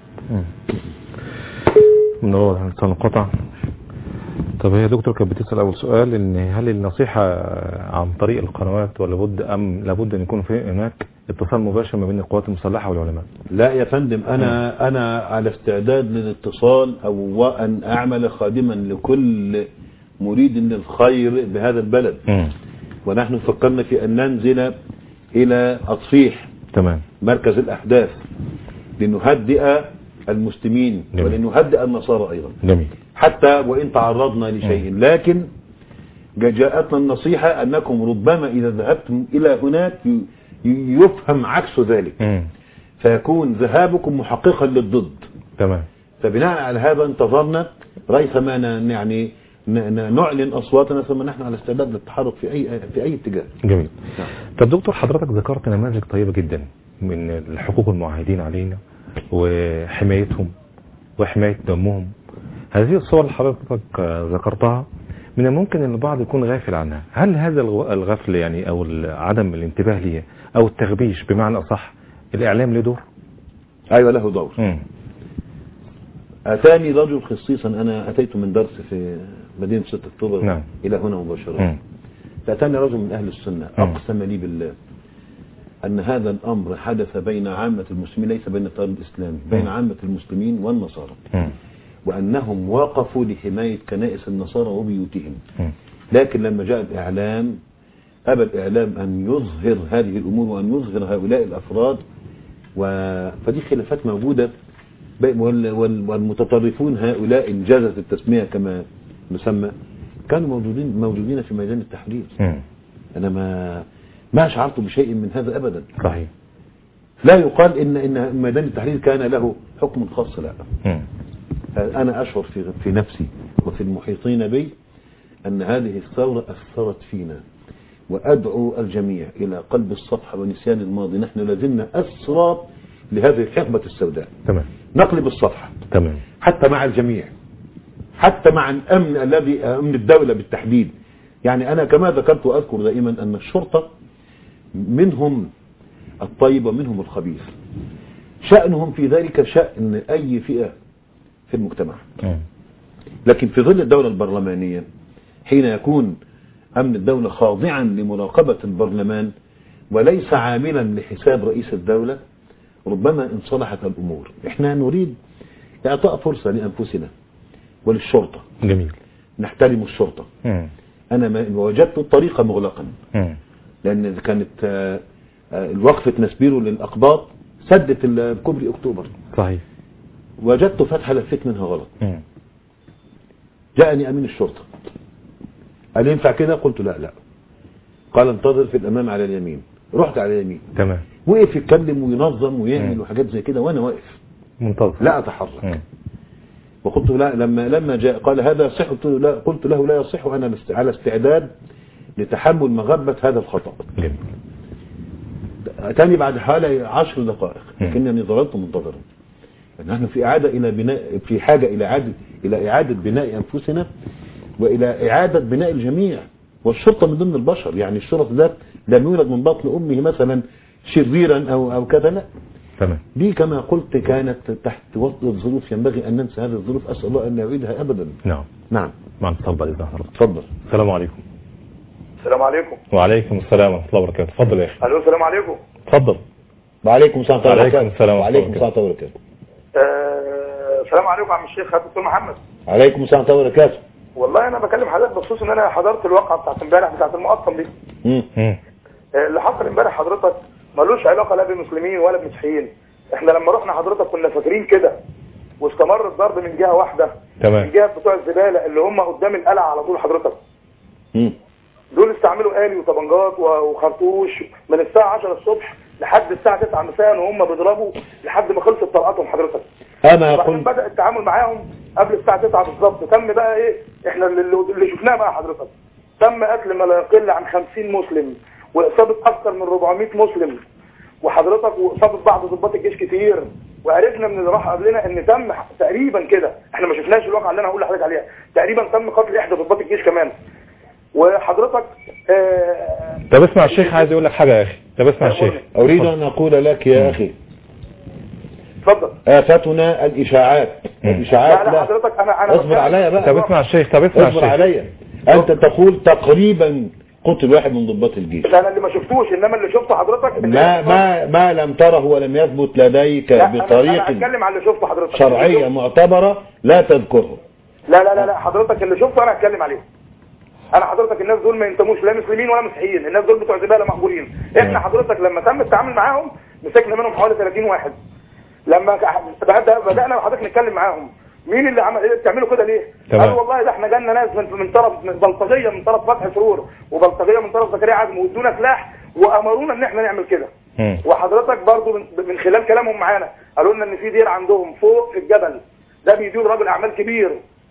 من هو سنقطع. طب هي دكتور كانت بتسأل أول سؤال إن هل النصيحة عن طريق القنوات ولا بد أم لابد أن يكون في هناك اتصال مباشر ما بين القوات المسلحة والعلماء؟ لا يا فندم أنا على استعداد للاتصال أو أن أعمل خادما لكل مريد للخير بهذا البلد. ونحن فكرنا في أن ننزل إلى أطفيح. تمام. مركز الأحداث لنهدئ المسلمين ولنهدئ النصارى أيضا. جميل. حتى وإن تعرضنا لشيء لكن جاءتنا النصيحة أنكم ربما إذا ذهبتم إلى هناك يفهم عكس ذلك. فيكون ذهابكم محققا للضد. تمام. فبناء على هذا انتظرنا ريثما يعني نعلن أصواتنا ثم نحن على استعداد للتحرك في أي اتجاه. جميل. طب دكتور حضرتك ذكرت نماذج طيبة جدا من الحقوق المعاهدين علينا وحمايتهم وحماية دمهم. هذه الصور اللي حضرتك ذكرتها من الممكن ان البعض يكون غافل عنها. هل هذا الغفل يعني او عدم الانتباه ليها او التغبيش بمعنى اصح الإعلام له دور؟ أيوة له دور. أتاني رجل خصيصا، أنا أتيت من درس في مدينة 6 أكتوبر. نعم. إلى هنا مباشرة. فأتاني رجل من أهل السنة أقسم لي بالله أن هذا الأمر حدث بين عامة المسلمين، ليس بين التيار الإسلامي، بين عامة المسلمين والنصارى، وأنهم وقفوا لحماية كنائس النصارى وبيوتهم. لكن لما جاء الإعلام أبى الإعلام أن يظهر هذه الأمور وأن يظهر هؤلاء الأفراد، فدي خلافات موجودة، والمتطرفون هؤلاء إنجازت التسمية كما نسمى كانوا موجودين في ميدان التحرير. أنا ما شعرت بشيء من هذا أبدا. صحيح. لا يقال إن ميدان التحرير كان له حكم خاص، لا. أنا أشعر في نفسي وفي المحيطين بي أن هذه الثورة أثرت فينا، وأدعو الجميع إلى قلب الصفحة ونسيان الماضي. نحن لازلنا أسرى لهذه الحقبة السوداء. تمام. نقلب الصفحة. تمام. حتى مع الجميع، حتى مع الأمن الذي أمن الدولة بالتحديد. يعني أنا كما ذكرت وأذكر دائما أن الشرطة منهم الطيب ومنهم الخبيث، شأنهم في ذلك شأن أي فئة في المجتمع. لكن في ظل الدولة البرلمانية حين يكون أمن الدولة خاضعا لمراقبة البرلمان وليس عاملا لحساب رئيس الدولة، ربما انصلحت الأمور. احنا نريد إعطاء فرصة لأنفسنا وللشرطة. جميل. نحترم الشرطة. أنا ما وجدت الطريقة مغلقا، لأن كانت الوقفة نسبيرو للأقباط سدت الكوبري أكتوبر. صحيح. وجدت فتحة لفيت منها غلط. جاءني أمين الشرطة قال ينفع كده؟ قلت لا. قال انتظر في الأمام على اليمين. رحت على اليمين. تمام. وقف يتكلم وينظم ويعمل وحاجات زي كده وأنا واقف منتظر لا أتحرك. وقلت لا، لما جاء قال هذا يصح، قلت له لا يصح، أنا على استعداد لتحمل مغبة هذا الخطأ. جميل. أتاني بعد حوالي 10 دقائق لكنني ظللت منتظرا. نحن في حاجة إلى إعادة بناء أنفسنا وإلى إعادة بناء الجميع. والشرطة من ضمن البشر، يعني الشرطة ده لم يولد من بطن أمه مثلا شريرا أو كذا، لا. تمام. دي كما قلت كانت تحت وطء الظروف، ينبغي أن ننسى هذه الظروف. أسأل الله أن يعيدها أبدا. نعم. مع اتصال إذا حضرتك. تفضل. السلام عليكم. السلام عليكم. وعليكم السلام ورحمة الله وبركاته. تفضل يا أخي. الو السلام عليكم. تفضل. وعليكم السلام ورحمة الله وبركاته. وعليكم السلام ورحمة الله وبركاته. السلام عليكم عم الشيخ دكتور محمد. عليكم السلام ورحمة الله وبركاته. والله انا بكلم حضرتك بخصوص ان انا حضرت الواقعه بتاعت امبارح بتاعت المقطم دي. اللي حصل امبارح حضرتك ملوش علاقه لا بمسلمين ولا بمسيحيين. احنا لما رحنا حضرتك كنا فاكرين كده، واستمر الضرب من جهه واحده. تمام. من جهه بتوع الزباله اللي هم قدام القلعه على طول حضرتك. دول استعملوا آلي وطبنجات وخرطوش من الساعه 10 الصبح لحد الساعه 9 مساء وهم بيضربوا لحد ما خلصت طلقاتهم حضرتك. انا قلت بدأ التعامل معاهم قبل الساعه 9 بالظبط. تم بقى ايه احنا اللي شفناه بقى حضرتك، تم قتل ما لا يقل عن 50 مسلم واصابه اكثر من 400 مسلم وحضرتك، واصابه بعض ضباط الجيش كتير. وعرفنا من اللي راح قبلنا ان تم تقريبا كده، احنا ما شفناش الواقعه اللي انا هقول لحضرتك عليها، تقريبا تم قتل احدى ضباط الجيش كمان. وحضرتك طب اسمع الشيخ عايز يقول لك حاجه يا اخي. طب اسمع الشيخ. اريد ان اقول لك يا اخي، اتفضل. آفتنا الإشاعات. الإشاعات لا حضرتك أنا اصبر عليا بقى. طب اسمع الشيخ. اصبر عليا. أنت تقول تقريبا قتل واحد من ضباط الجيش. انا اللي ما شفتوش، انما اللي شفته حضرتك ما لم تره ولم يثبت لديك بطريقة اتكلم عن اللي شفته حضرتك شرعية معتبرة لا تذكره. لا حضرتك اللي شفته انا هتكلم عليه. انا حضرتك الناس دول ما ينتموش لا مسلمين ولا مسيحيين، الناس دول بتوع زباله مقبولين. احنا حضرتك لما تم التعامل معاهم مسكنا منهم حوالي 30 واحد. لما بدأنا وحضرتك نتكلم معاهم مين اللي عمل ايه بتعملوا كده ليه؟ قالوا والله ده احنا جالنا ناس من طرف بلطجيه من طرف فتح سرور وبلطجيه من طرف زكريا عزم وادونا سلاح وامرونا ان احنا نعمل كده. وحضرتك برضو من خلال كلامهم معانا قالوا لنا ان في دير عندهم فوق في الجبل ده بيدير راجل اعمال كبير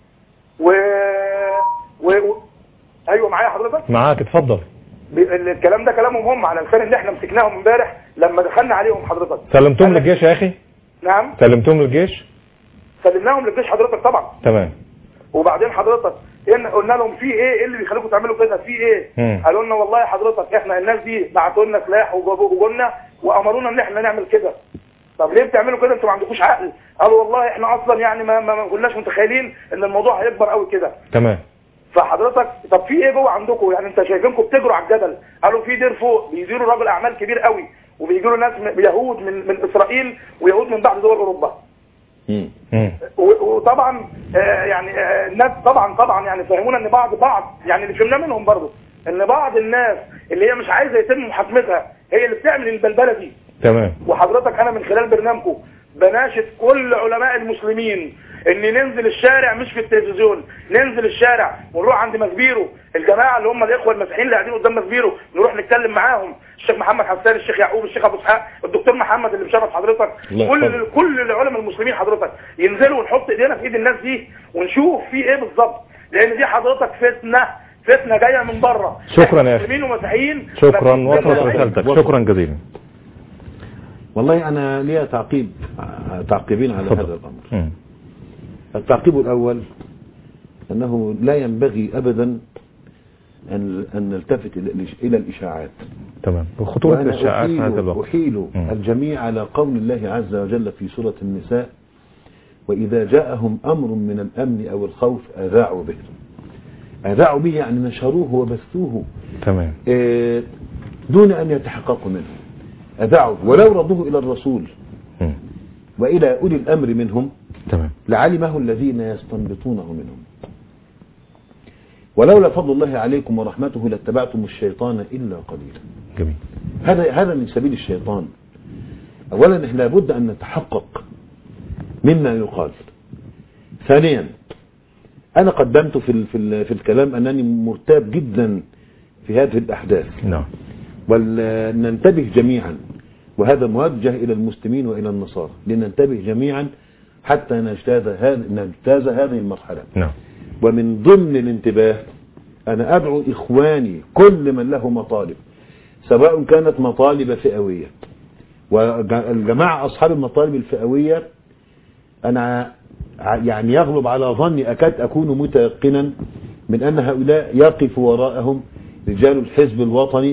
ايوه معايا حضرتك؟ معاك اتفضل. الكلام ده كلامهم هم على لسان اللي احنا مسكناهم امبارح لما دخلنا عليهم حضرتك. سلمتهم للجيش يا اخي؟ نعم سلمتهم للجيش؟ سلمناهم للجيش حضرتك طبعا. تمام. وبعدين حضرتك قلنا لهم في ايه اللي بيخليكم تعملوا كده في ايه؟ قالوا لنا والله حضرتك احنا الناس دي بعتوا لنا سلاح وجولنا وامرونا ان احنا نعمل كده. طب ليه بتعملوا كده؟ انتوا ما عندكوش عقل. قالوا والله احنا اصلا يعني ما كناش متخيلين ان الموضوع هيكبر قوي كده. تمام. فحضرتك طب في ايه جوه عندكم؟ يعني انت شايفينكم بتجروا على الجبل. قالوا في دير فوق بيديروا راجل اعمال كبير قوي وبيجوا له ناس يهود من اسرائيل ويهود من بعض دول اوروبا. وطبعا يعني الناس طبعا يعني فهمونا ان بعض يعني اللي فهمناه منهم برضه ان بعض الناس اللي هي مش عايزه يتم محاكمتها هي اللي بتعمل البلبله دي. تمام. وحضرتك انا من خلال برنامجكم بناشد كل علماء المسلمين ان ننزل الشارع مش في التلفزيون، ننزل الشارع ونروح عند مسبيرو الجماعه اللي هم الاخوه المسيحيين اللي قاعدين قدام مسبيرو نروح نتكلم معاهم، الشيخ محمد حسان، الشيخ يعقوب، الشيخ ابو اسحاق، الدكتور محمد اللي بشرف حضرتك، كل العلماء المسلمين حضرتك ينزلوا ونحط ايدينا في ايد الناس دي ونشوف في ايه بالظبط، لان دي حضرتك فتنه جايه من بره. شكرا يا مسلمين ومسيحيين. شكرا وصلت رسالتك. شكرا جزيلا. والله انا ليا تعقيب تعقيبين على هذا الأمر. التعقيب الأول أنه لا ينبغي أبدا أن نلتفت إلى الإشاعات. تمام. وخطورة الإشاعات في هذا الوقت. أحيل الجميع على قول الله عز وجل في سورة النساء: وإذا جاءهم أمر من الأمن أو الخوف أذاعوا به. أذاعوا به يعني نشروه وبثوه. تمام. دون أن يتحققوا منه. أذاعوا ولو ردوه إلى الرسول وإلى أولي الأمر منهم. تمام. لعلمه الذين يستنبطونه منهم. ولولا فضل الله عليكم ورحمته لاتبعتم الشيطان إلا قليلا. جميل. هذا من سبيل الشيطان. أولا لابد أن نتحقق مما يقال. ثانيا أنا قدمت في الكلام أنني مرتاب جدا في هذه الأحداث. نعم. ولننتبه جميعا، وهذا موجه إلى المسلمين وإلى النصارى، لننتبه جميعا حتى نجتاز هذه المرحلة. نعم. ومن ضمن الانتباه أنا أدعو إخواني كل من له مطالب، سواء كانت مطالب فئوية، والجماعة أصحاب المطالب الفئوية أنا يعني يغلب على ظني، أكاد أكون متيقنا من أن هؤلاء يقف وراءهم رجال الحزب الوطني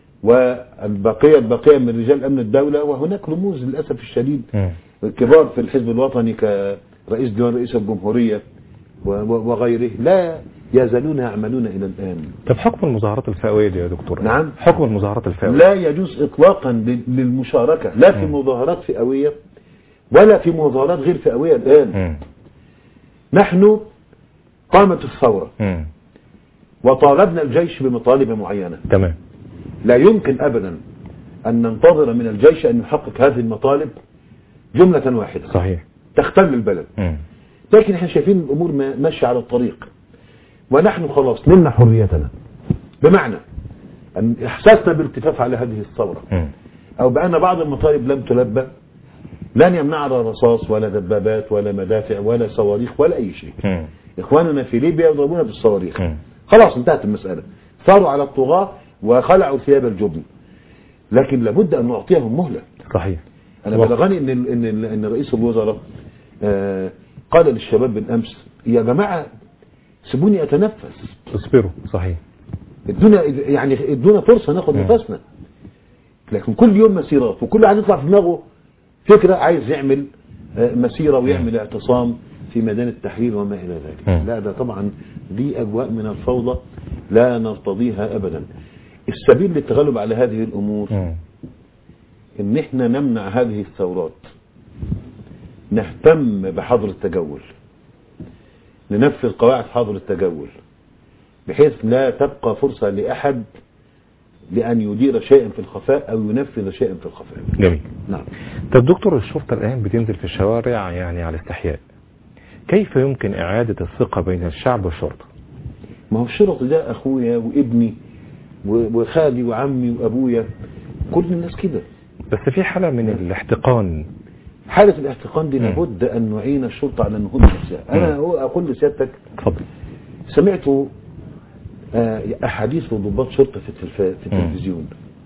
والبقية من رجال أمن الدولة، وهناك رموز للأسف الشديد كبار في الحزب الوطني كرئيس ديوان رئيس الجمهورية وغيره لا يزالون يعملون إلى الآن. طب حكم المظاهرات الفئوية دي يا دكتور؟ نعم. حكم المظاهرات الفئوية لا يجوز إطلاقا للمشاركة لا في مظاهرات فئوية ولا في مظاهرات غير فئوية الآن. نحن قامت الثورة وطالبنا الجيش بمطالب معينة. تمام. لا يمكن أبدا أن ننتظر من الجيش أن يحقق هذه المطالب جملة واحدة. صحيح. تختل البلد. لكن احنا شايفين الأمور ماشية على الطريق، ونحن خلاص نلنا حريتنا، بمعنى أن إحساسنا بالالتفاف على هذه الثورة أو بأن بعض المطالب لم تلبى لن يمنعنا رصاص ولا دبابات ولا مدافع ولا صواريخ ولا أي شيء. إخواننا في ليبيا يضربون بالصواريخ. خلاص انتهت المسألة، صاروا على الطغاة وخلعوا ثياب الجبن، لكن لابد أن نعطيهم مهلة. صحيح. أنا بلغني إن رئيس الوزراء قال للشباب بالأمس: يا جماعة سيبوني أتنفس، اصبروا. صحيح. ادونا فرصة ناخد نفسنا. لكن كل يوم مسيرات، وكل واحد يطلع في دماغه فكرة عايز يعمل مسيرة ويعمل اعتصام في ميدان التحرير وما إلى ذلك. لا، ده طبعا دي أجواء من الفوضى لا نرتضيها أبدا. السبيل للتغلب على هذه الأمور إن احنا نمنع هذه الثورات، نهتم بحظر التجول، ننفذ قواعد حظر التجول بحيث لا تبقى فرصة لأحد لأن يدير شيئا في الخفاء أو ينفذ شيئا في الخفاء. جميل. نعم. طب دكتور، الشرطة الآن بتنزل في الشوارع يعني على استحياء، كيف يمكن إعادة الثقة بين الشعب والشرطة؟ ما هو الشرطة ده أخويا وابني وخالي وعمي وأبويا، كل الناس كده، بس في حالة من الاحتقان. حالة الاحتقان دي لابد أن نعين الشرطة على النهوض نفسها. أنا أقول لسيادتك، اتفضل. سمعت أحاديث وضباط شرطة في التلفزيون،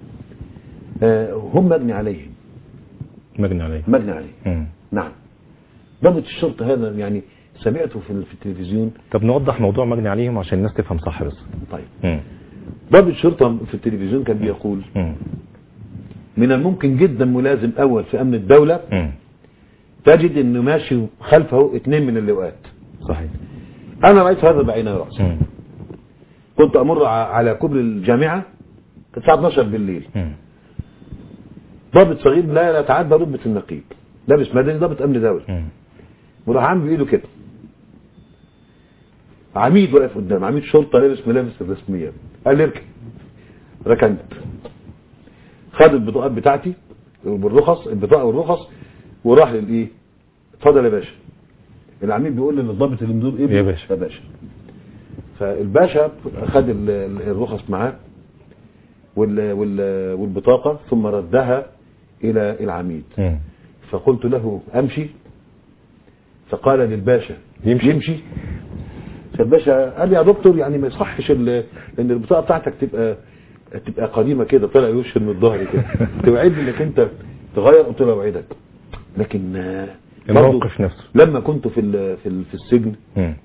هم مجني عليهم. مجني عليه. نعم. ضابط الشرطة هذا يعني سمعته في التلفزيون. طب نوضح موضوع مجني عليهم عشان الناس تفهم صح بس. طيب. ضابط الشرطة في التلفزيون كان بيقول من الممكن جدا ملازم أول في أمن الدولة تجد أنه ماشي خلفه 2 من اللواءات. صحيح. أنا رأيت هذا بعيني رأسي. كنت أمر على كوبري الجامعة الساعة 12 بالليل. ضابط صغير لا يتعدى رتبة النقيب، لابس مدني، ضابط أمن دولة، وراح عامل بإيده كده. عميد واقف قدام، عميد شرطة لابس ملابس الرسمية، قال لي اركب. ركنت، خد البطاقات بتاعتي البطاقة والرخص، وراح للإيه؟ اتفضل يا باشا. العميد بيقول للضابط اللي مدور ايه؟ يا باشا. يا باشا. فالباشا خد الرخص معاه والبطاقة، ثم ردها إلى العميد. فقلت له أمشي، فقال للباشا يمشي. فالباشا قال لي يا دكتور يعني ما يصحش ان البطاقة بتاعتك تبقى قديمة كده، طلع يوش من الظهر كده، توعدني انك انت تغير. قلت له اوعدك لكن الموقف نفسه لما كنت في السجن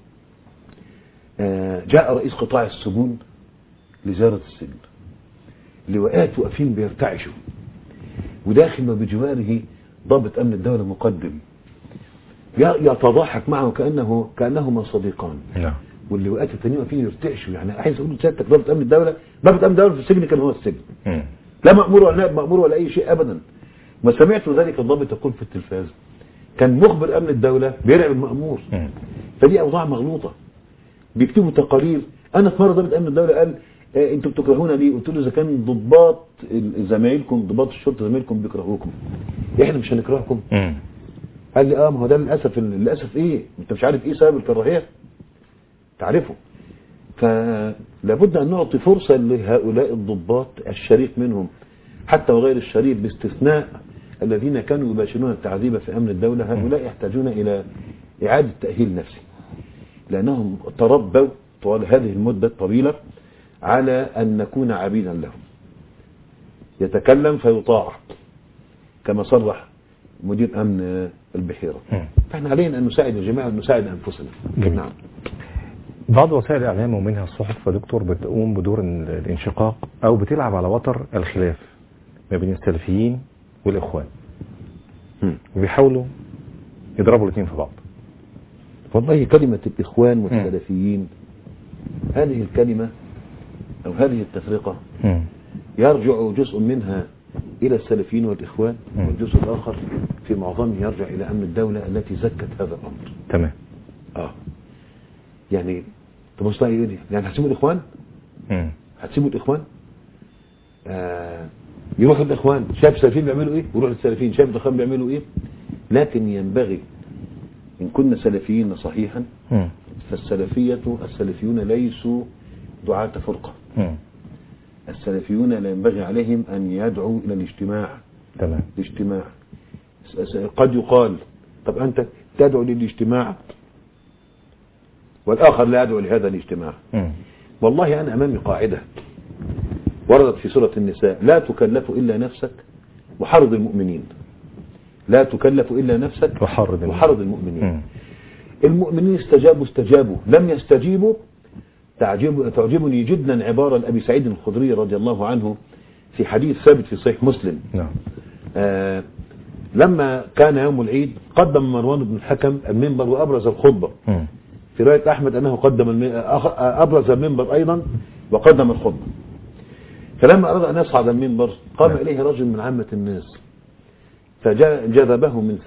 جاء رئيس قطاع السجون لزيارة السجن، لواءات واقفين بيرتعشوا، وداخل بجواره ضابط أمن الدولة مقدم يتضاحك معه كأنهما صديقان. واللواءات التانيين واقفين يرتعشوا. يعني عايز اقول سيادتك ضابط أمن الدولة في السجن كان هو السجن، لا مأمور ولا نائب مأمور ولا أي شيء أبدا. ما سمعت ذلك الضابط يقول في التلفاز كان مخبر أمن الدولة بيراقب المأمور. فدي أوضاع مغلوطة. بيكتبوا تقارير. أنا في مرة ضابط أمن الدولة قال انتوا بتكرهونا ليه؟ قلت له اذا كان ضباط زمايلكم ضباط الشرطه زمايلكم بيكرهوكم احنا مش هنكرهكم. قال لي ما هو ده للاسف ايه؟ انت مش عارف ايه سبب الكراهيه؟ تعرفه. فلابد ان نعطي فرصه لهؤلاء الضباط الشريف منهم حتى وغير الشريف باستثناء الذين كانوا يباشرون التعذيب في امن الدوله. هؤلاء يحتاجون الى اعاده تاهيل نفسي لانهم تربوا طوال هذه المده الطويله على أن نكون عبيدا لهم. يتكلم فيطاع كما صرح مدير أمن البحيرة. فإحنا علينا أن نساعد الجميع ونساعد أنفسنا. نعم. بعض وسائل الإعلام ومنها الصحف يا دكتور بتقوم بدور الانشقاق أو بتلعب على وتر الخلاف ما بين السلفيين والإخوان، وبيحاولوا يضربوا الاثنين في بعض. والله كلمة الإخوان والسلفيين هذه الكلمة أو هذه التفرقة يرجع جزء منها إلى السلفيين والإخوان، والجزء الآخر في معظمه يرجع إلى أمن الدولة التي زكت هذا الأمر. تمام. يعني تبص لها إيه؟ يعني هتسيبوا الإخوان؟ هتسيبوا الإخوان؟ يروح الإخوان شايف السلفيين بيعملوا إيه؟ ويروح للسلفيين شايف الإخوان بيعملوا إيه؟ لكن ينبغي إن كنا سلفيين صحيحا فالسلفيون ليسوا دعاة فرقة. السلفيون لا ينبغي عليهم أن يدعوا إلى الاجتماع. تمام. الاجتماع قد يقال طب أنت تدعو للاجتماع والآخر لا يدعو لهذا الاجتماع. والله أنا أمامي قاعدة وردت في سورة النساء: لا تكلف إلا نفسك وحرض المؤمنين. لا تكلف إلا نفسك وحرض المؤمنين. المؤمنين استجابوا لم يستجيبوا. تعجبني جدا عبارة لأبي سعيد الخدري رضي الله عنه في حديث ثابت في صحيح مسلم. لما كان يوم العيد قدم مروان بن الحكم المنبر وأبرز الخطبة. في رواية أحمد أنه أبرز المنبر أيضا وقدم الخطبة. فلما أراد أن يصعد المنبر قام إليه رجل من عامة الناس فجذبه من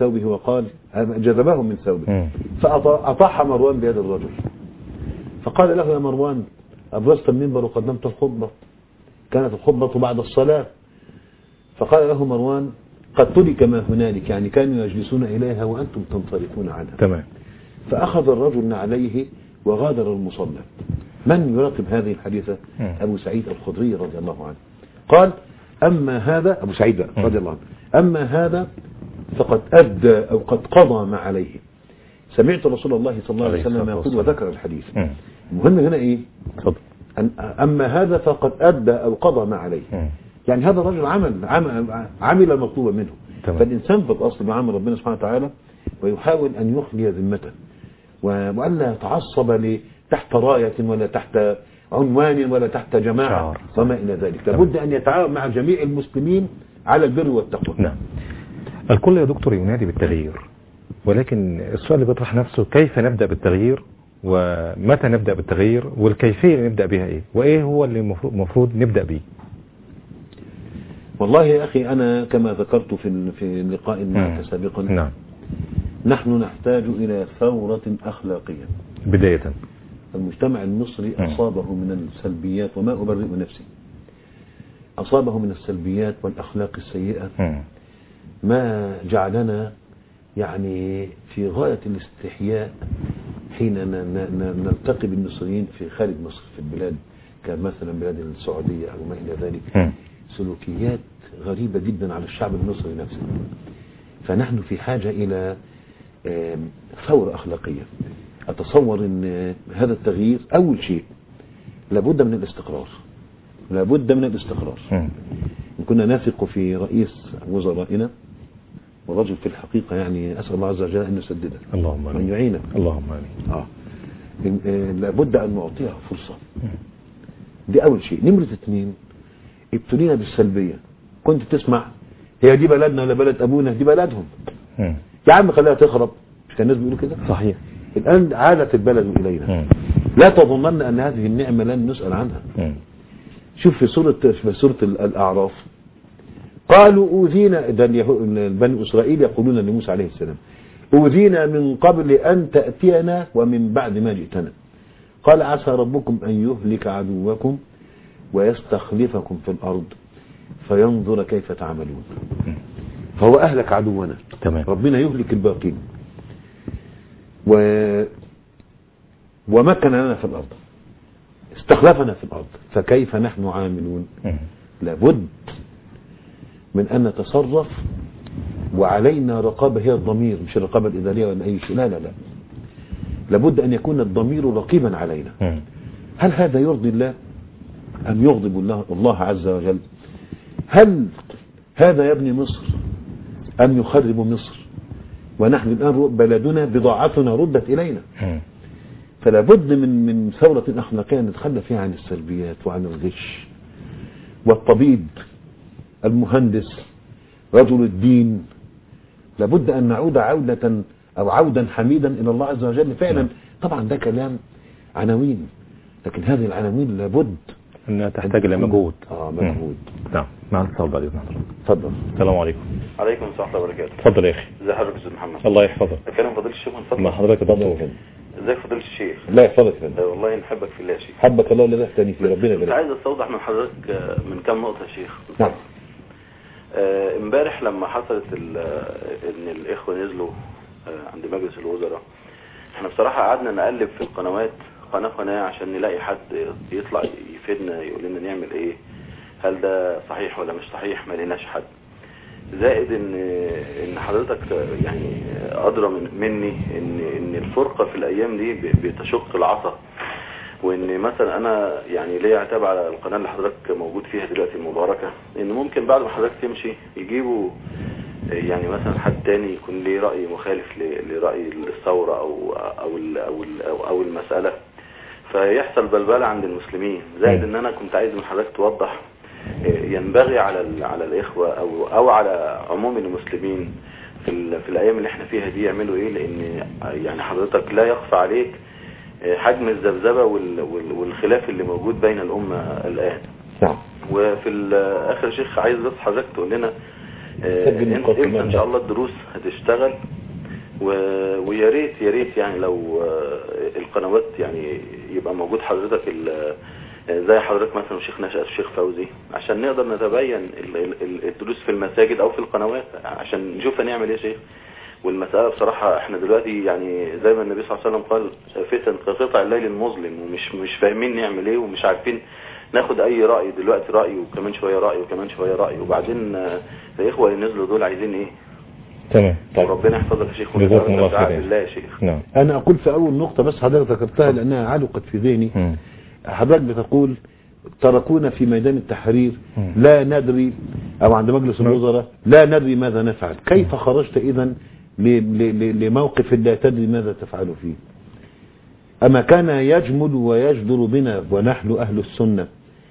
ثوبه فأطاح مروان بيد الرجل. فقال له: يا مروان أبرزت المنبر وقدمت الخطبة، كانت الخطبة بعد الصلاة. فقال له مروان: قد ترك ما هنالك، يعني كانوا يجلسون إليها وأنتم تنصرفون عنها. تمام. فأخذ الرجل عليه وغادر المصلى. من يراقب هذه الحديثة؟ أبو سعيد الخدري رضي الله عنه. قال: أما هذا أبو سعيد رضي الله عنه، أما هذا فقد أدى أو قد قضى ما عليه. سمعت رسول الله صلى الله عليه وسلم يقول وذكر الحديث. المهم هنا إيه؟ أما هذا فقد أدى أو قضى ما عليه. يعني هذا الرجل عمل المطلوب منه. فالإنسان في الأصل بعمل ربنا سبحانه وتعالى ويحاول أن يخلي ذمته وألا يتعصب تحت راية ولا تحت عنوان ولا تحت جماعة وما إلى ذلك. لابد أن يتعاون مع جميع المسلمين على البر والتقوى. نعم. الكل يا دكتور ينادي بالتغيير، ولكن السؤال اللي بيطرح نفسه: كيف نبدأ بالتغيير؟ ومتى نبدأ بالتغيير؟ والكيفية اللي نبدأ بها إيه؟ وإيه هو اللي المفروض نبدأ به؟ والله يا أخي أنا كما ذكرت في لقاء معك سابقا، نعم، نحن نحتاج إلى ثورة أخلاقية. بداية المجتمع المصري أصابه من السلبيات، وما أبرئ نفسي، أصابه من السلبيات والأخلاق السيئة ما جعلنا يعني في غاية الاستحياء حين نلتقي بالمصريين في خارج مصر في البلاد كمثلا بلاد السعودية أو ما إلى ذلك. سلوكيات غريبة جدا على الشعب المصري نفسه. فنحن في حاجة إلى ثورة أخلاقية. أتصور أن هذا التغيير أول شيء لابد من الاستقرار. لابد من الاستقرار. إن كنا نثق في رئيس وزرائنا والرجل في الحقيقة يعني أسأل الله عز وجل أن يسدده اللهم وأن آمين. يعينه. اللهم آمين. لابد أن نعطيها فرصة. دي أول شيء. نمرة 2 ابتلينا بالسلبية. كنت تسمع هي دي بلدنا ولا بلد أبونا؟ دي بلدهم. يا عم خليها تخرب. مش كان الناس بيقولوا كده؟ صحيح. الآن عادت البلد إلينا. لا تظنن أن هذه النعمة لن نسأل عنها. شوف في سورة الأعراف قالوا أوذينا، بني إسرائيل يقولون لموسى عليه السلام أوذينا من قبل أن تأتينا ومن بعد ما جئتنا، قال عسى ربكم أن يهلك عدوكم ويستخلفكم في الأرض فينظر كيف تعملون. فهو أهلك عدونا. تمام. ربنا يهلك الباقين ومكن لنا في الأرض، استخلفنا في الأرض، فكيف نحن عاملون؟ لابد من أن نتصرف وعلينا رقابة، هي الضمير مش الرقابة الإدارية ولا أي شيء، لا لا لا، لابد أن يكون الضمير رقيبا علينا. هل هذا يرضي الله أم يغضب الله عز وجل؟ هل هذا يبني مصر أم يخرب مصر؟ ونحن الآن بلدنا بضاعتنا ردت إلينا. فلا بد من ثورة أخلاقية نتخلى فيها عن السلبيات وعن الغش. والطبيب، المهندس، رجل الدين، لابد أن نعود عودا حميدا إلى الله عز وجل فعلا. طبعا ده كلام عناوين، لكن هذه العناوين لابد أنها تحتاج إلى مجهود. مجهود. نعم. مع الاتصال بعد إذن حضرتك. اتفضل. السلام عليكم. عليكم السلام ورحمة الله وبركاته. اتفضل يا أخي. ازي حضرتك يا أستاذ محمد؟ الله يحفظك. أكلم فضيلة الشيخ من فضلك. مع حضرتك دكتور. ازيك فضيلة الشيخ؟ لا يحفظك فندم. والله نحبك في الله يا شيخ. حبك الله الذي اهتني فيه، ربنا يبارك. كنت عايز استوضح من حضرتك من كام نقطة يا شيخ. نعم. امبارح لما حصلت ان الاخوة نزلوا عند مجلس الوزراء، احنا بصراحة قعدنا نقلب في القنوات قناة عشان نلاقي حد يطلع يفيدنا يقول لنا نعمل ايه، هل ده صحيح ولا مش صحيح، ما لقيناش حد. زائد ان حضرتك يعني ادرى مني ان الفرقة في الايام دي بتشق العصا، وان مثلا انا يعني ليا عتاب على القناة اللي حضرتك موجود فيها دلوقتي المباركة، ان ممكن بعد ما حضرتك تمشي يجيبوا يعني مثلا حد تاني يكون ليه رأي مخالف لرأي الثورة او المسألة، فيحصل بلبلة عند المسلمين. زائد ان انا كنت عايز من حضرتك توضح ينبغي على الإخوة أو على عموم المسلمين في الأيام اللي احنا فيها دي يعملوا إيه، لأن يعني حضرتك لا يخفى عليك حجم الذبذبة والخلاف اللي موجود بين الأمة الآن. نعم. وفي الآخر يا شيخ عايز بس حضرتك تقول لنا امتى إن شاء الله الدروس هتشتغل، ويا ريت يعني لو القنوات يعني يبقى موجود حضرتك زي حضرتك مثلا الشيخ نشأت الشيخ فوزي، عشان نقدر نتبين الدروس في المساجد او في القنوات عشان نشوف هنعمل ايه يا شيخ. والمسألة بصراحة احنا دلوقتي يعني زي ما النبي صلى الله عليه وسلم قال فتن كقطع الليل المظلم، ومش فاهمين نعمل ايه ومش عارفين ناخد اي رأي، دلوقتي رأي وكمان شوية رأي وكمان شوية رأي، وبعدين الاخوة اللي نزلوا دول عايزين ايه. تمام. طيب ربنا يحفظك يا شيخ جزاكم الله خير. بالله يا شيخ. نعم. انا اقول في اول نقطة بس حضرتك ذكرتها لانها علقت في ذهني. حضرتك بتقول تركونا في ميدان التحرير لا ندري، او عند مجلس الوزراء لا ندري ماذا نفعل. كيف خرجت اذا لموقف لا تدري ماذا تفعل فيه؟ اما كان يجمل ويجدر بنا ونحن اهل السنة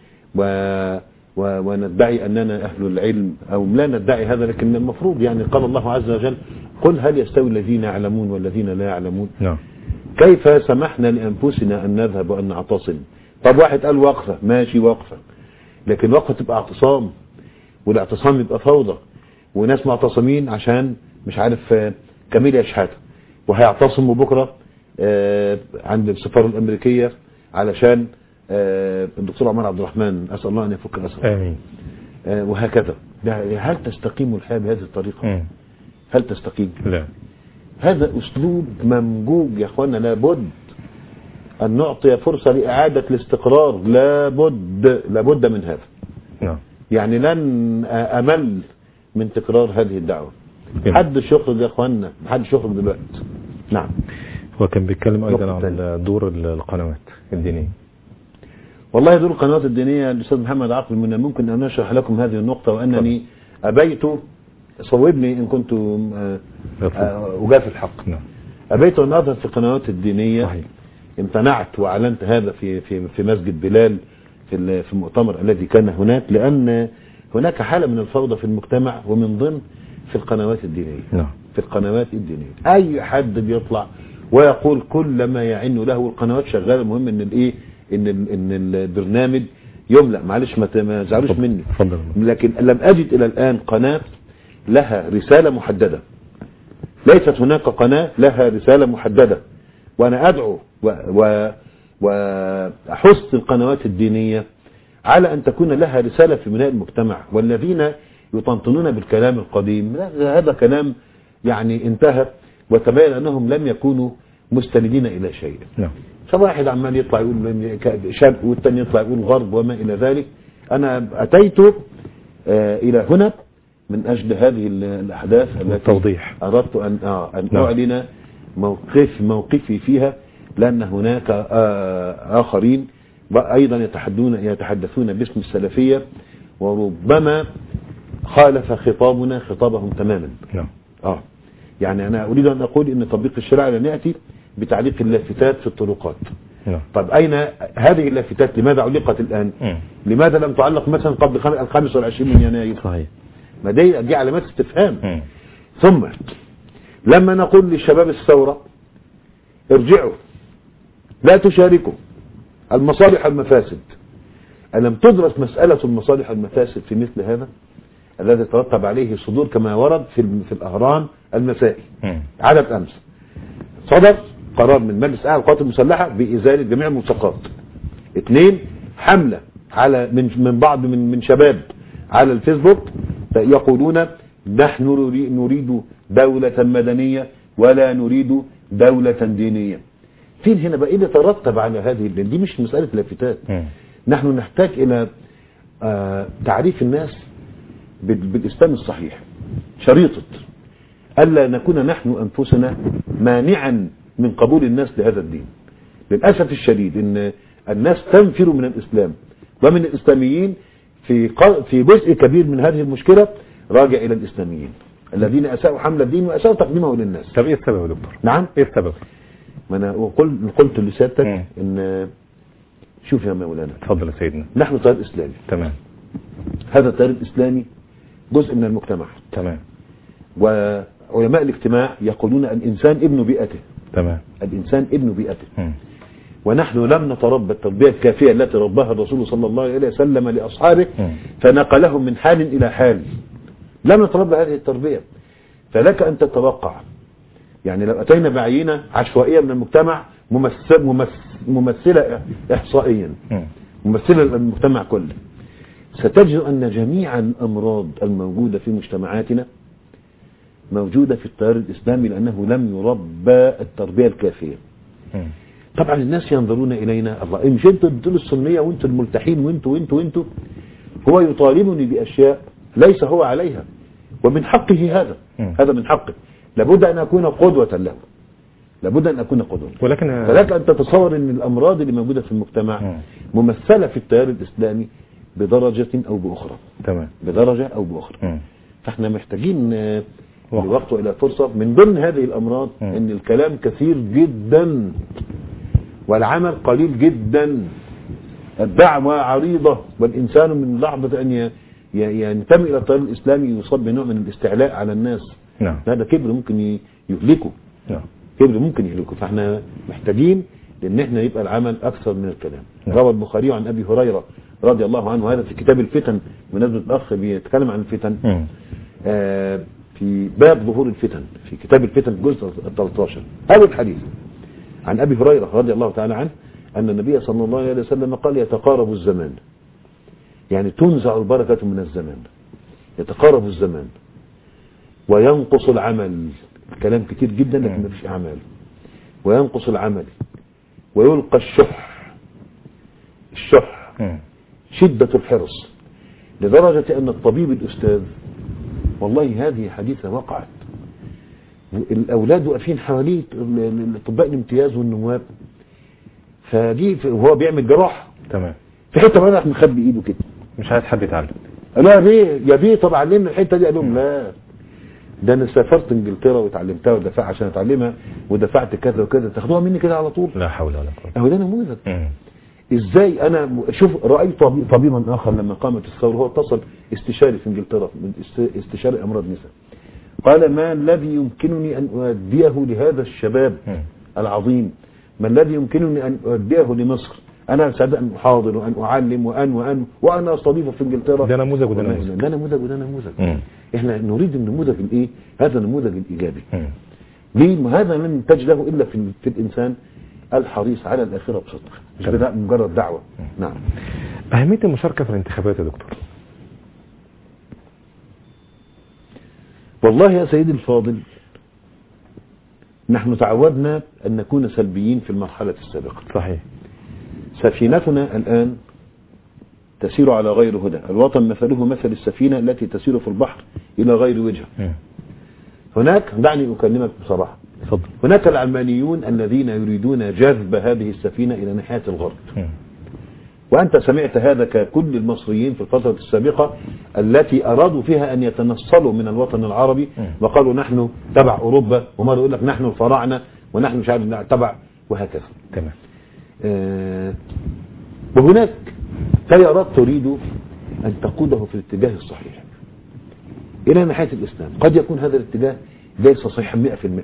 وندعي اننا اهل العلم، او لا ندعي هذا، لكن المفروض يعني قال الله عز وجل قل هل يستوي الذين يعلمون والذين لا يعلمون. نعم. كيف سمحنا لانفسنا ان نذهب وان نعتصم؟ طب واحد قال وقفة، ماشي وقفة، لكن وقفة تبقى اعتصام، والاعتصام يبقى فوضى، وناس معتصمين عشان مش عارف كاميليا شحاتة، وهيعتصموا بكرة عند السفارة الأمريكية علشان الدكتور عمر عبد الرحمن، أسأل الله أن يفك أسره. آمين. وهكذا. هل تستقيم الحياة بهذه الطريقة؟ هل تستقيم؟ لا. هذا أسلوب ممجوج يا أخوانا، لابد أن نعطي فرصة لإعادة الاستقرار، لابد من هذا. نعم. يعني لن أمل من تكرار هذه الدعوة. محدش يخرج يا أخوانا، محدش يخرج دلوقتي. نعم. هو كان بيتكلم أيضا عن دور القنوات الدينية. والله دور القنوات الدينية الأستاذ محمد عاقل، من ممكن أن أشرح لكم هذه النقطة، وأنني أبيت صوبني إن كنت أجاف الحق. نعم. أبيت أن أظهر في القنوات الدينية. صحيح. امتنعت وأعلنت هذا في مسجد بلال في المؤتمر الذي كان هناك، لأن هناك حالة من الفوضى في المجتمع، ومن ضمن في القنوات الدينية. نعم. في القنوات الدينية أي حد بيطلع ويقول كل ما يعن له، والقنوات شغالة. المهم إن الإيه إن البرنامج يملأ. معلش ما زعلوش مني، لكن لم أجد إلى الآن قناة لها رسالة محددة. ليست هناك قناة لها رسالة محددة. وأنا أدعو وأحث القنوات الدينية على أن تكون لها رسالة في بناء المجتمع. والذين يطنطنون بالكلام القديم هذا كلام يعني انتهى، وتبين أنهم لم يكونوا مستندين إلى شيء. نعم. فواحد عمال يطلع يقول شرق والثاني يطلع يقول غرب وما إلى ذلك. أنا أتيت إلى هنا من أجل هذه الأحداث التي أردت أن أعلن موقفي فيها، لأن هناك آخرين أيضا يتحدثون باسم السلفية، وربما خالف خطابنا خطابهم تماما. نعم. يعني أنا أريد أن أقول إن تطبيق الشريعة لن يأتي بتعليق اللافتات في الطرقات. نعم. طب أين هذه اللافتات؟ لماذا علقت الآن؟ لماذا لم تعلق مثلا قبل 25 من يناير؟ صحيح. ما دي علامات استفهام. ثم لما نقول للشباب الثورة ارجعوا لا تشاركوا المصالح والمفاسد، ألم تدرس مسألة المصالح والمفاسد في مثل هذا الذي ترتب عليه صدور كما ورد في الأهرام المسائي؟ عدد أمس صدر قرار من مجلس أعلى القوات المسلحة بإزالة جميع الملصقات. 2 حملة على من بعض من شباب على الفيسبوك يقولون نحن نريد دولة مدنية ولا نريد دولة دينية. فين هنا بقى إيه يترتب على هذه دي مش مسألة لافتات. نحن نحتاج إلى تعريف الناس بالإسلام الصحيح، شريطة ألا نكون نحن أنفسنا مانعا من قبول الناس لهذا الدين. للأسف الشديد إن الناس تنفر من الإسلام ومن الإسلاميين في جزء كبير من هذه المشكلة راجع إلى الإسلاميين الذين أساءوا حمل الدين وأساءوا تقديمه للناس. طب إيه السبب يا دكتور؟ نعم، إيه السبب؟ ما أنا قلت لسيادتك إن شوف يا مولانا. تفضل يا سيدنا. نحن تيار إسلامي. تمام. هذا التيار الإسلامي جزء من المجتمع. تمام. وعلماء الاجتماع يقولون الإنسان ابن بيئته. تمام. الإنسان ابن بيئته. ونحن لم نتربى التربية الكافية التي رباها الرسول صلى الله عليه وسلم لأصحابه فنقلهم من حال إلى حال. لم نتربى هذه التربية. فلك أن تتوقع يعني لو أتينا بعينة عشوائية من المجتمع ممثلة إحصائيا ممثلة للمجتمع كله، ستجد أن جميع الأمراض الموجودة في مجتمعاتنا موجودة في التيار الإسلامي لأنه لم يربى التربية الكافية. طبعا الناس ينظرون إلينا الله مش انتوا بتقولوا السنية وانتوا الملتحين وانتوا هو يطالبني بأشياء ليس هو عليها، ومن حقه هذا من حقه. لابد أن أكون قدوة له، لابد أن أكون قدوة. ولكن فلك أن تتصور أن الأمراض اللي موجودة في المجتمع ممثلة في التيار الإسلامي بدرجة أو بأخرى. تمام. بدرجة أو بأخرى. فاحنا محتاجين الوقت إلى فرصة. من ضمن هذه الأمراض أن الكلام كثير جدا والعمل قليل جدا. الدعوة عريضة والإنسان من لحظة أن ينتمي إلى التيار الإسلامي يصاب بنوع من الاستعلاء على الناس. نعم. هذا كبر ممكن يهلكه. نعم. كبر ممكن يهلكه. فاحنا محتاجين لأن احنا يبقى العمل أكثر من الكلام. نعم. روى البخاري عن أبي هريرة رضي الله عنه هذا في كتاب الفتن، مناسبة الأخ بيتكلم عن الفتن في باب ظهور الفتن في كتاب الفتن جزء 13. هذا الحديث عن أبي هريرة رضي الله تعالى عنه أن النبي صلى الله عليه وسلم قال يتقارب الزمان، يعني تنزع البركة من الزمان. يتقارب الزمان وينقص العمل. الكلام كتير جدا لكن ما فيش أعمال. وينقص العمل ويلقى الشح شدة الحرص، لدرجة أن الطبيب الأستاذ والله هذه حديثة وقعت، الأولاد واقفين حواليه الأطباء الامتياز والنواب، فدي وهو بيعمل جراحة. تمام. في حتة ما راح مخبي ايده كده مش عايز حد يتعلم. لا يا بيه طب علمنا الحتة دي. قال لهم لا ده انا سافرت انجلترا وتعلمتها ودفعت عشان اتعلمها ودفعت كذا وكذا، تاخدوها مني كده على طول؟ لا حول ولا قوة. اهو ده نموذج. ازاي انا شوف رأيت طبيبا اخر لما قامت الثورة، هو اتصل استشاري في انجلترا، استشاري امراض نساء، قال ما الذي يمكنني ان اؤديه لهذا الشباب العظيم، ما الذي يمكنني ان اؤديه لمصر، انا سعيد ان احاضر وان اعلم وانا استضيفه في انجلترا. ده نموذج وده نموذج، ده نموذج وده نموذج. احنا نريد النموذج الايه؟ هذا النموذج الايجابي. ليه؟ هذا لن ننتج له الا في الانسان الحريص على الاخره بصدق، مش ده مجرد دعوه. نعم. اهميه المشاركه في الانتخابات يا دكتور؟ والله يا سيدي الفاضل، نحن تعودنا ان نكون سلبيين في المرحله السابقه. صحيح. سفينتنا الآن تسير على غير هدى، الوطن مثله مثل السفينة التي تسير في البحر إلى غير وجهة. هناك، دعني أكلمك بصراحة، هناك العلمانيون الذين يريدون جذب هذه السفينة إلى ناحية الغرب. وأنت سمعت هذا ككل المصريين في الفترة السابقة التي أرادوا فيها أن يتنصلوا من الوطن العربي وقالوا نحن تبع أوروبا، وما يقول لك نحن الفراعنة ونحن مش عارف تبع، وهكذا. تمام. وهناك تيارات تريد أن تقوده في الاتجاه الصحيح إلى ناحية الإسلام. قد يكون هذا الاتجاه ليس صحيحا 100%.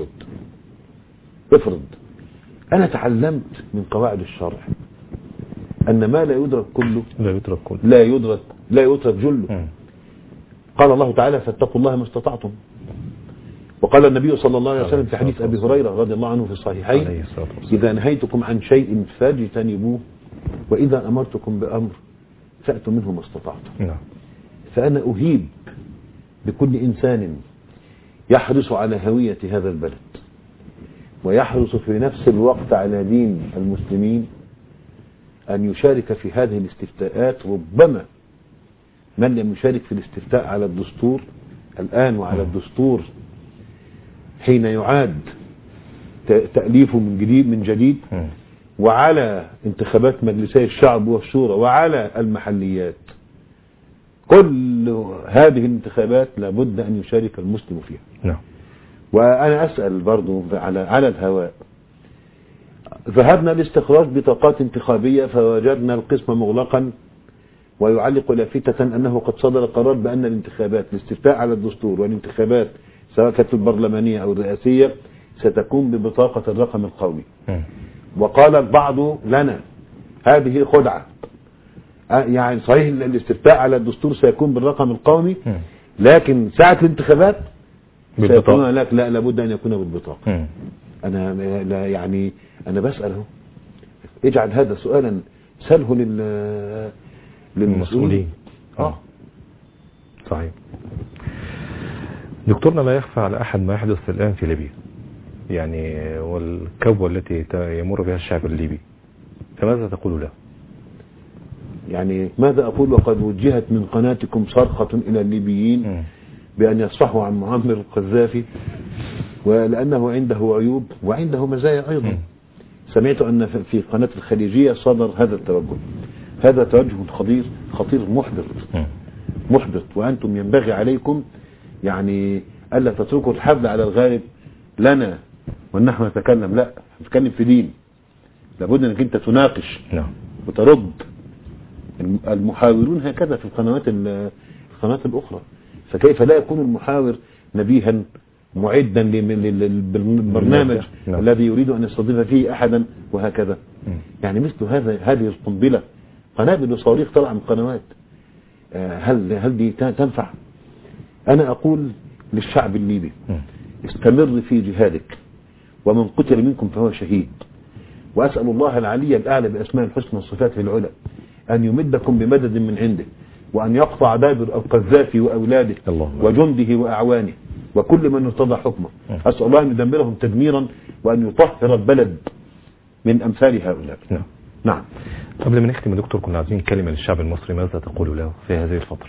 افرض أنا تعلمت من قواعد الشرع أن ما لا يدرك كله لا يترك جله. قال الله تعالى فاتقوا الله ما استطعتم، وقال النبي صلى الله عليه وسلم في حديث أبي هريرة رضي الله عنه في الصحيحين إذا نهيتكم عن شيء فاجتنبوه وإذا أمرتكم بأمر فأتوا منه ما استطعتم. فأنا أهيب بكل إنسان يحرص على هوية هذا البلد ويحرص في نفس الوقت على دين المسلمين أن يشارك في هذه الاستفتاءات. ربما من لم يشارك في الاستفتاء على الدستور الآن وعلى الدستور حين يعاد تأليفه من جديد وعلى انتخابات مجلسي الشعب والشورى وعلى المحليات، كل هذه الانتخابات لابد أن يشارك المسلم فيها. وأنا أسأل برضو على الهواء، ذهبنا لاستخراج بطاقات انتخابية فوجدنا القسم مغلقا ويعلق لافتة أنه قد صدر قرار بأن الانتخابات الاستفتاء على الدستور والانتخابات سواء كانت البرلمانية أو الرئاسية ستكون ببطاقة الرقم القومي. وقال البعض لنا هذه خدعة، يعني صحيح الاستفتاء على الدستور سيكون بالرقم القومي لكن ساعة الانتخابات سيكون لك لا لابد أن يكون بالبطاقة. أنا بسأله اجعل هذا سؤالا سأله للمسؤولين. صحيح. دكتورنا لا يخفى على أحد ما يحدث الآن في ليبيا، يعني والكبوة التي يمر بها الشعب الليبي، فماذا تقول له؟ يعني ماذا أقول وقد وجهت من قناتكم صرخة إلى الليبيين بأن يصفحوا عن معمر القذافي، ولأنه عنده عيوب وعنده مزايا أيضا. سمعت أن في قناة الخليجية صدر هذا التوجه، هذا توجه خطير محبط، وأنتم ينبغي عليكم يعني ألا تتركوا الحبل على الغالب لنا ونحن نتكلم، لا نتكلم في دين، لابد أنك أنت تناقش وترد. المحاورون هكذا في القنوات الأخرى، فكيف لا يكون المحاور نبيها معدا للبرنامج الذي يريد أن يستضيف فيه أحدا وهكذا. يعني مثل هذه القنبلة، قنابل وصواريخ طلع من قنوات، هل دي تنفع؟ أنا أقول للشعب الليبي استمر في جهادك، ومن قتل منكم فهو شهيد، وأسأل الله العلي الأعلى بأسماء الحسنى وصفاته العلى أن يمدكم بمدد من عنده، وأن يقطع دابر القذافي وأولاده وجنده وأعوانه وكل من ارتضى حكمه. أسأل الله أن يدمرهم تدميرا وأن يطهر البلد من أمثال هؤلاء. نعم. قبل ما نختم يا دكتور، كنا عايزين كلمة للشعب المصري، ماذا تقول له في هذه الفترة؟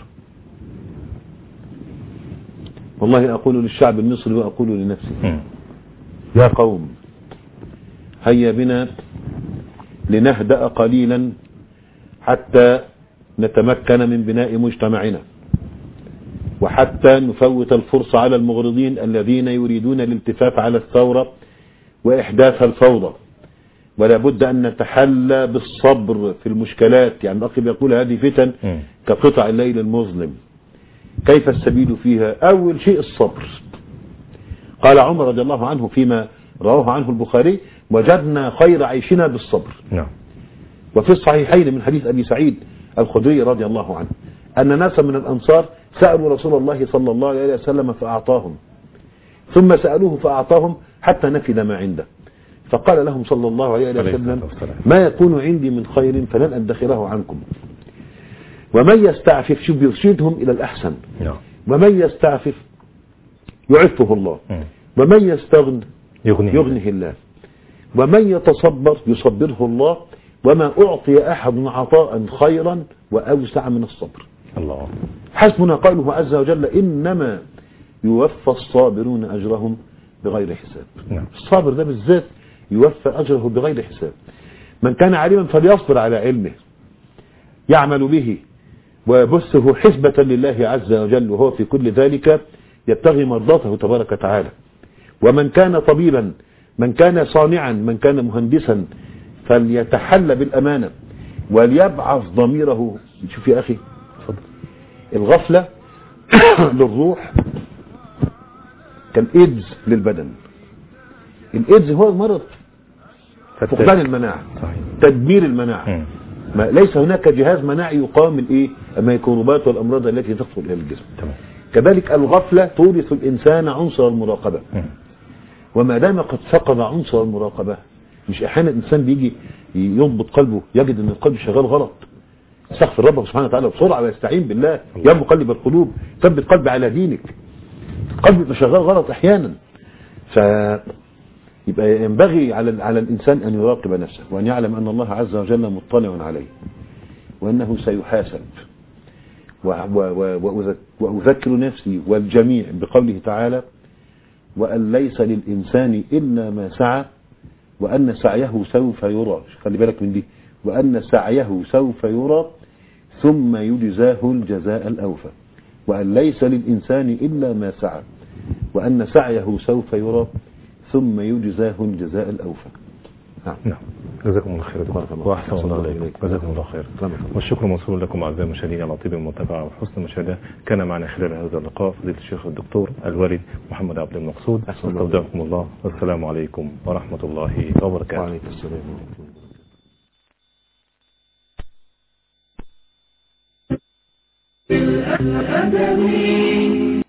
والله أقول للشعب المصري وأقول لنفسي يا قوم، هيا بنا لنهدأ قليلا حتى نتمكن من بناء مجتمعنا. وحتى نفوت الفرصة على المغرضين الذين يريدون الالتفاف على الثورة وإحداث الفوضى. ولا بد أن نتحلى بالصبر في المشكلات. يعني الأخ يقول هذه فتن كقطع الليل المظلم، كيف السبيل فيها؟ أول شيء الصبر. قال عمر رضي الله عنه فيما رواه عنه البخاري: وجدنا خير عيشنا بالصبر. وفي الصحيحين من حديث أبي سعيد الخدري رضي الله عنه أن ناسا من الأنصار سألوا رسول الله صلى الله عليه وسلم فأعطاهم، ثم سألوه فأعطاهم حتى نفد ما عنده، فقال لهم صلى الله عليه وسلم: ما يكون عندي من خير فلن أدخره عنكم، ومن يستعفف، شوف يرشدهم إلى الأحسن، ومن يستعفف يعفه الله، ومن يستغن يغنه الله، ومن يتصبر يصبره الله، وما أعطي أحد عطاء خيرا وأوسع من الصبر. الله. حسبنا قوله عز وجل: إنما يوفى الصابرون أجرهم بغير حساب. الصابر ده بالذات يوفى أجره بغير حساب. من كان عالما فليصبر على علمه، يعمل به ويبثه حسبة لله عز وجل، وهو في كل ذلك يبتغي مرضاته تبارك وتعالى. ومن كان طبيبا، من كان صانعا، من كان مهندسا، فليتحلى بالأمانة وليبعث ضميره. شوف يا أخي، الغفلة للروح كالإيدز للبدن. الإيدز هو المرض، فقدان المناعة، تدمير المناعة. ليس هناك جهاز مناعي يقاوم الميكروبات والأمراض التي تدخل إلى الجسم. كذلك الغفلة تورث الإنسان عنصر المراقبة، وما دام قد فقد عنصر المراقبة، مش أحيانا الإنسان بيجي يضبط قلبه يجد أن القلب شغال غلط، استغفر ربه سبحانه وتعالى بسرعة ويستعين بالله: يا مقلب القلوب ثبت قلبي على دينك. قلبي شغال غلط أحيانا. يبقى ينبغي على الإنسان أن يراقب نفسه، وأن يعلم أن الله عز وجل مطلع عليه، وأنه سيحاسب. وأذكر نفسي والجميع بقوله تعالى: وأن ليس للإنسان إلا ما سعى وأن سعيه سوف يرى. خلي بالك من دي: وأن سعيه سوف يرى ثم يجزاه الجزاء الأوفى. وأن ليس للإنسان إلا ما سعى وأن سعيه سوف يرى ثم يجزاه الجزاء الأوفى. نعم. جزاكم الله خير وأحسن الله إليكم. جزاكم الله خير. والشكر موصول لكم أعزائي المشاهدين على طيب المتابعة وحسن المشاهدة. كان معنا خلال هذا اللقاء فضيلة الشيخ الدكتور الوالد محمد عبد المقصود. استودعكم الله والسلام عليكم ورحمة الله وبركاته. وعليكم السلام ورحمة الله.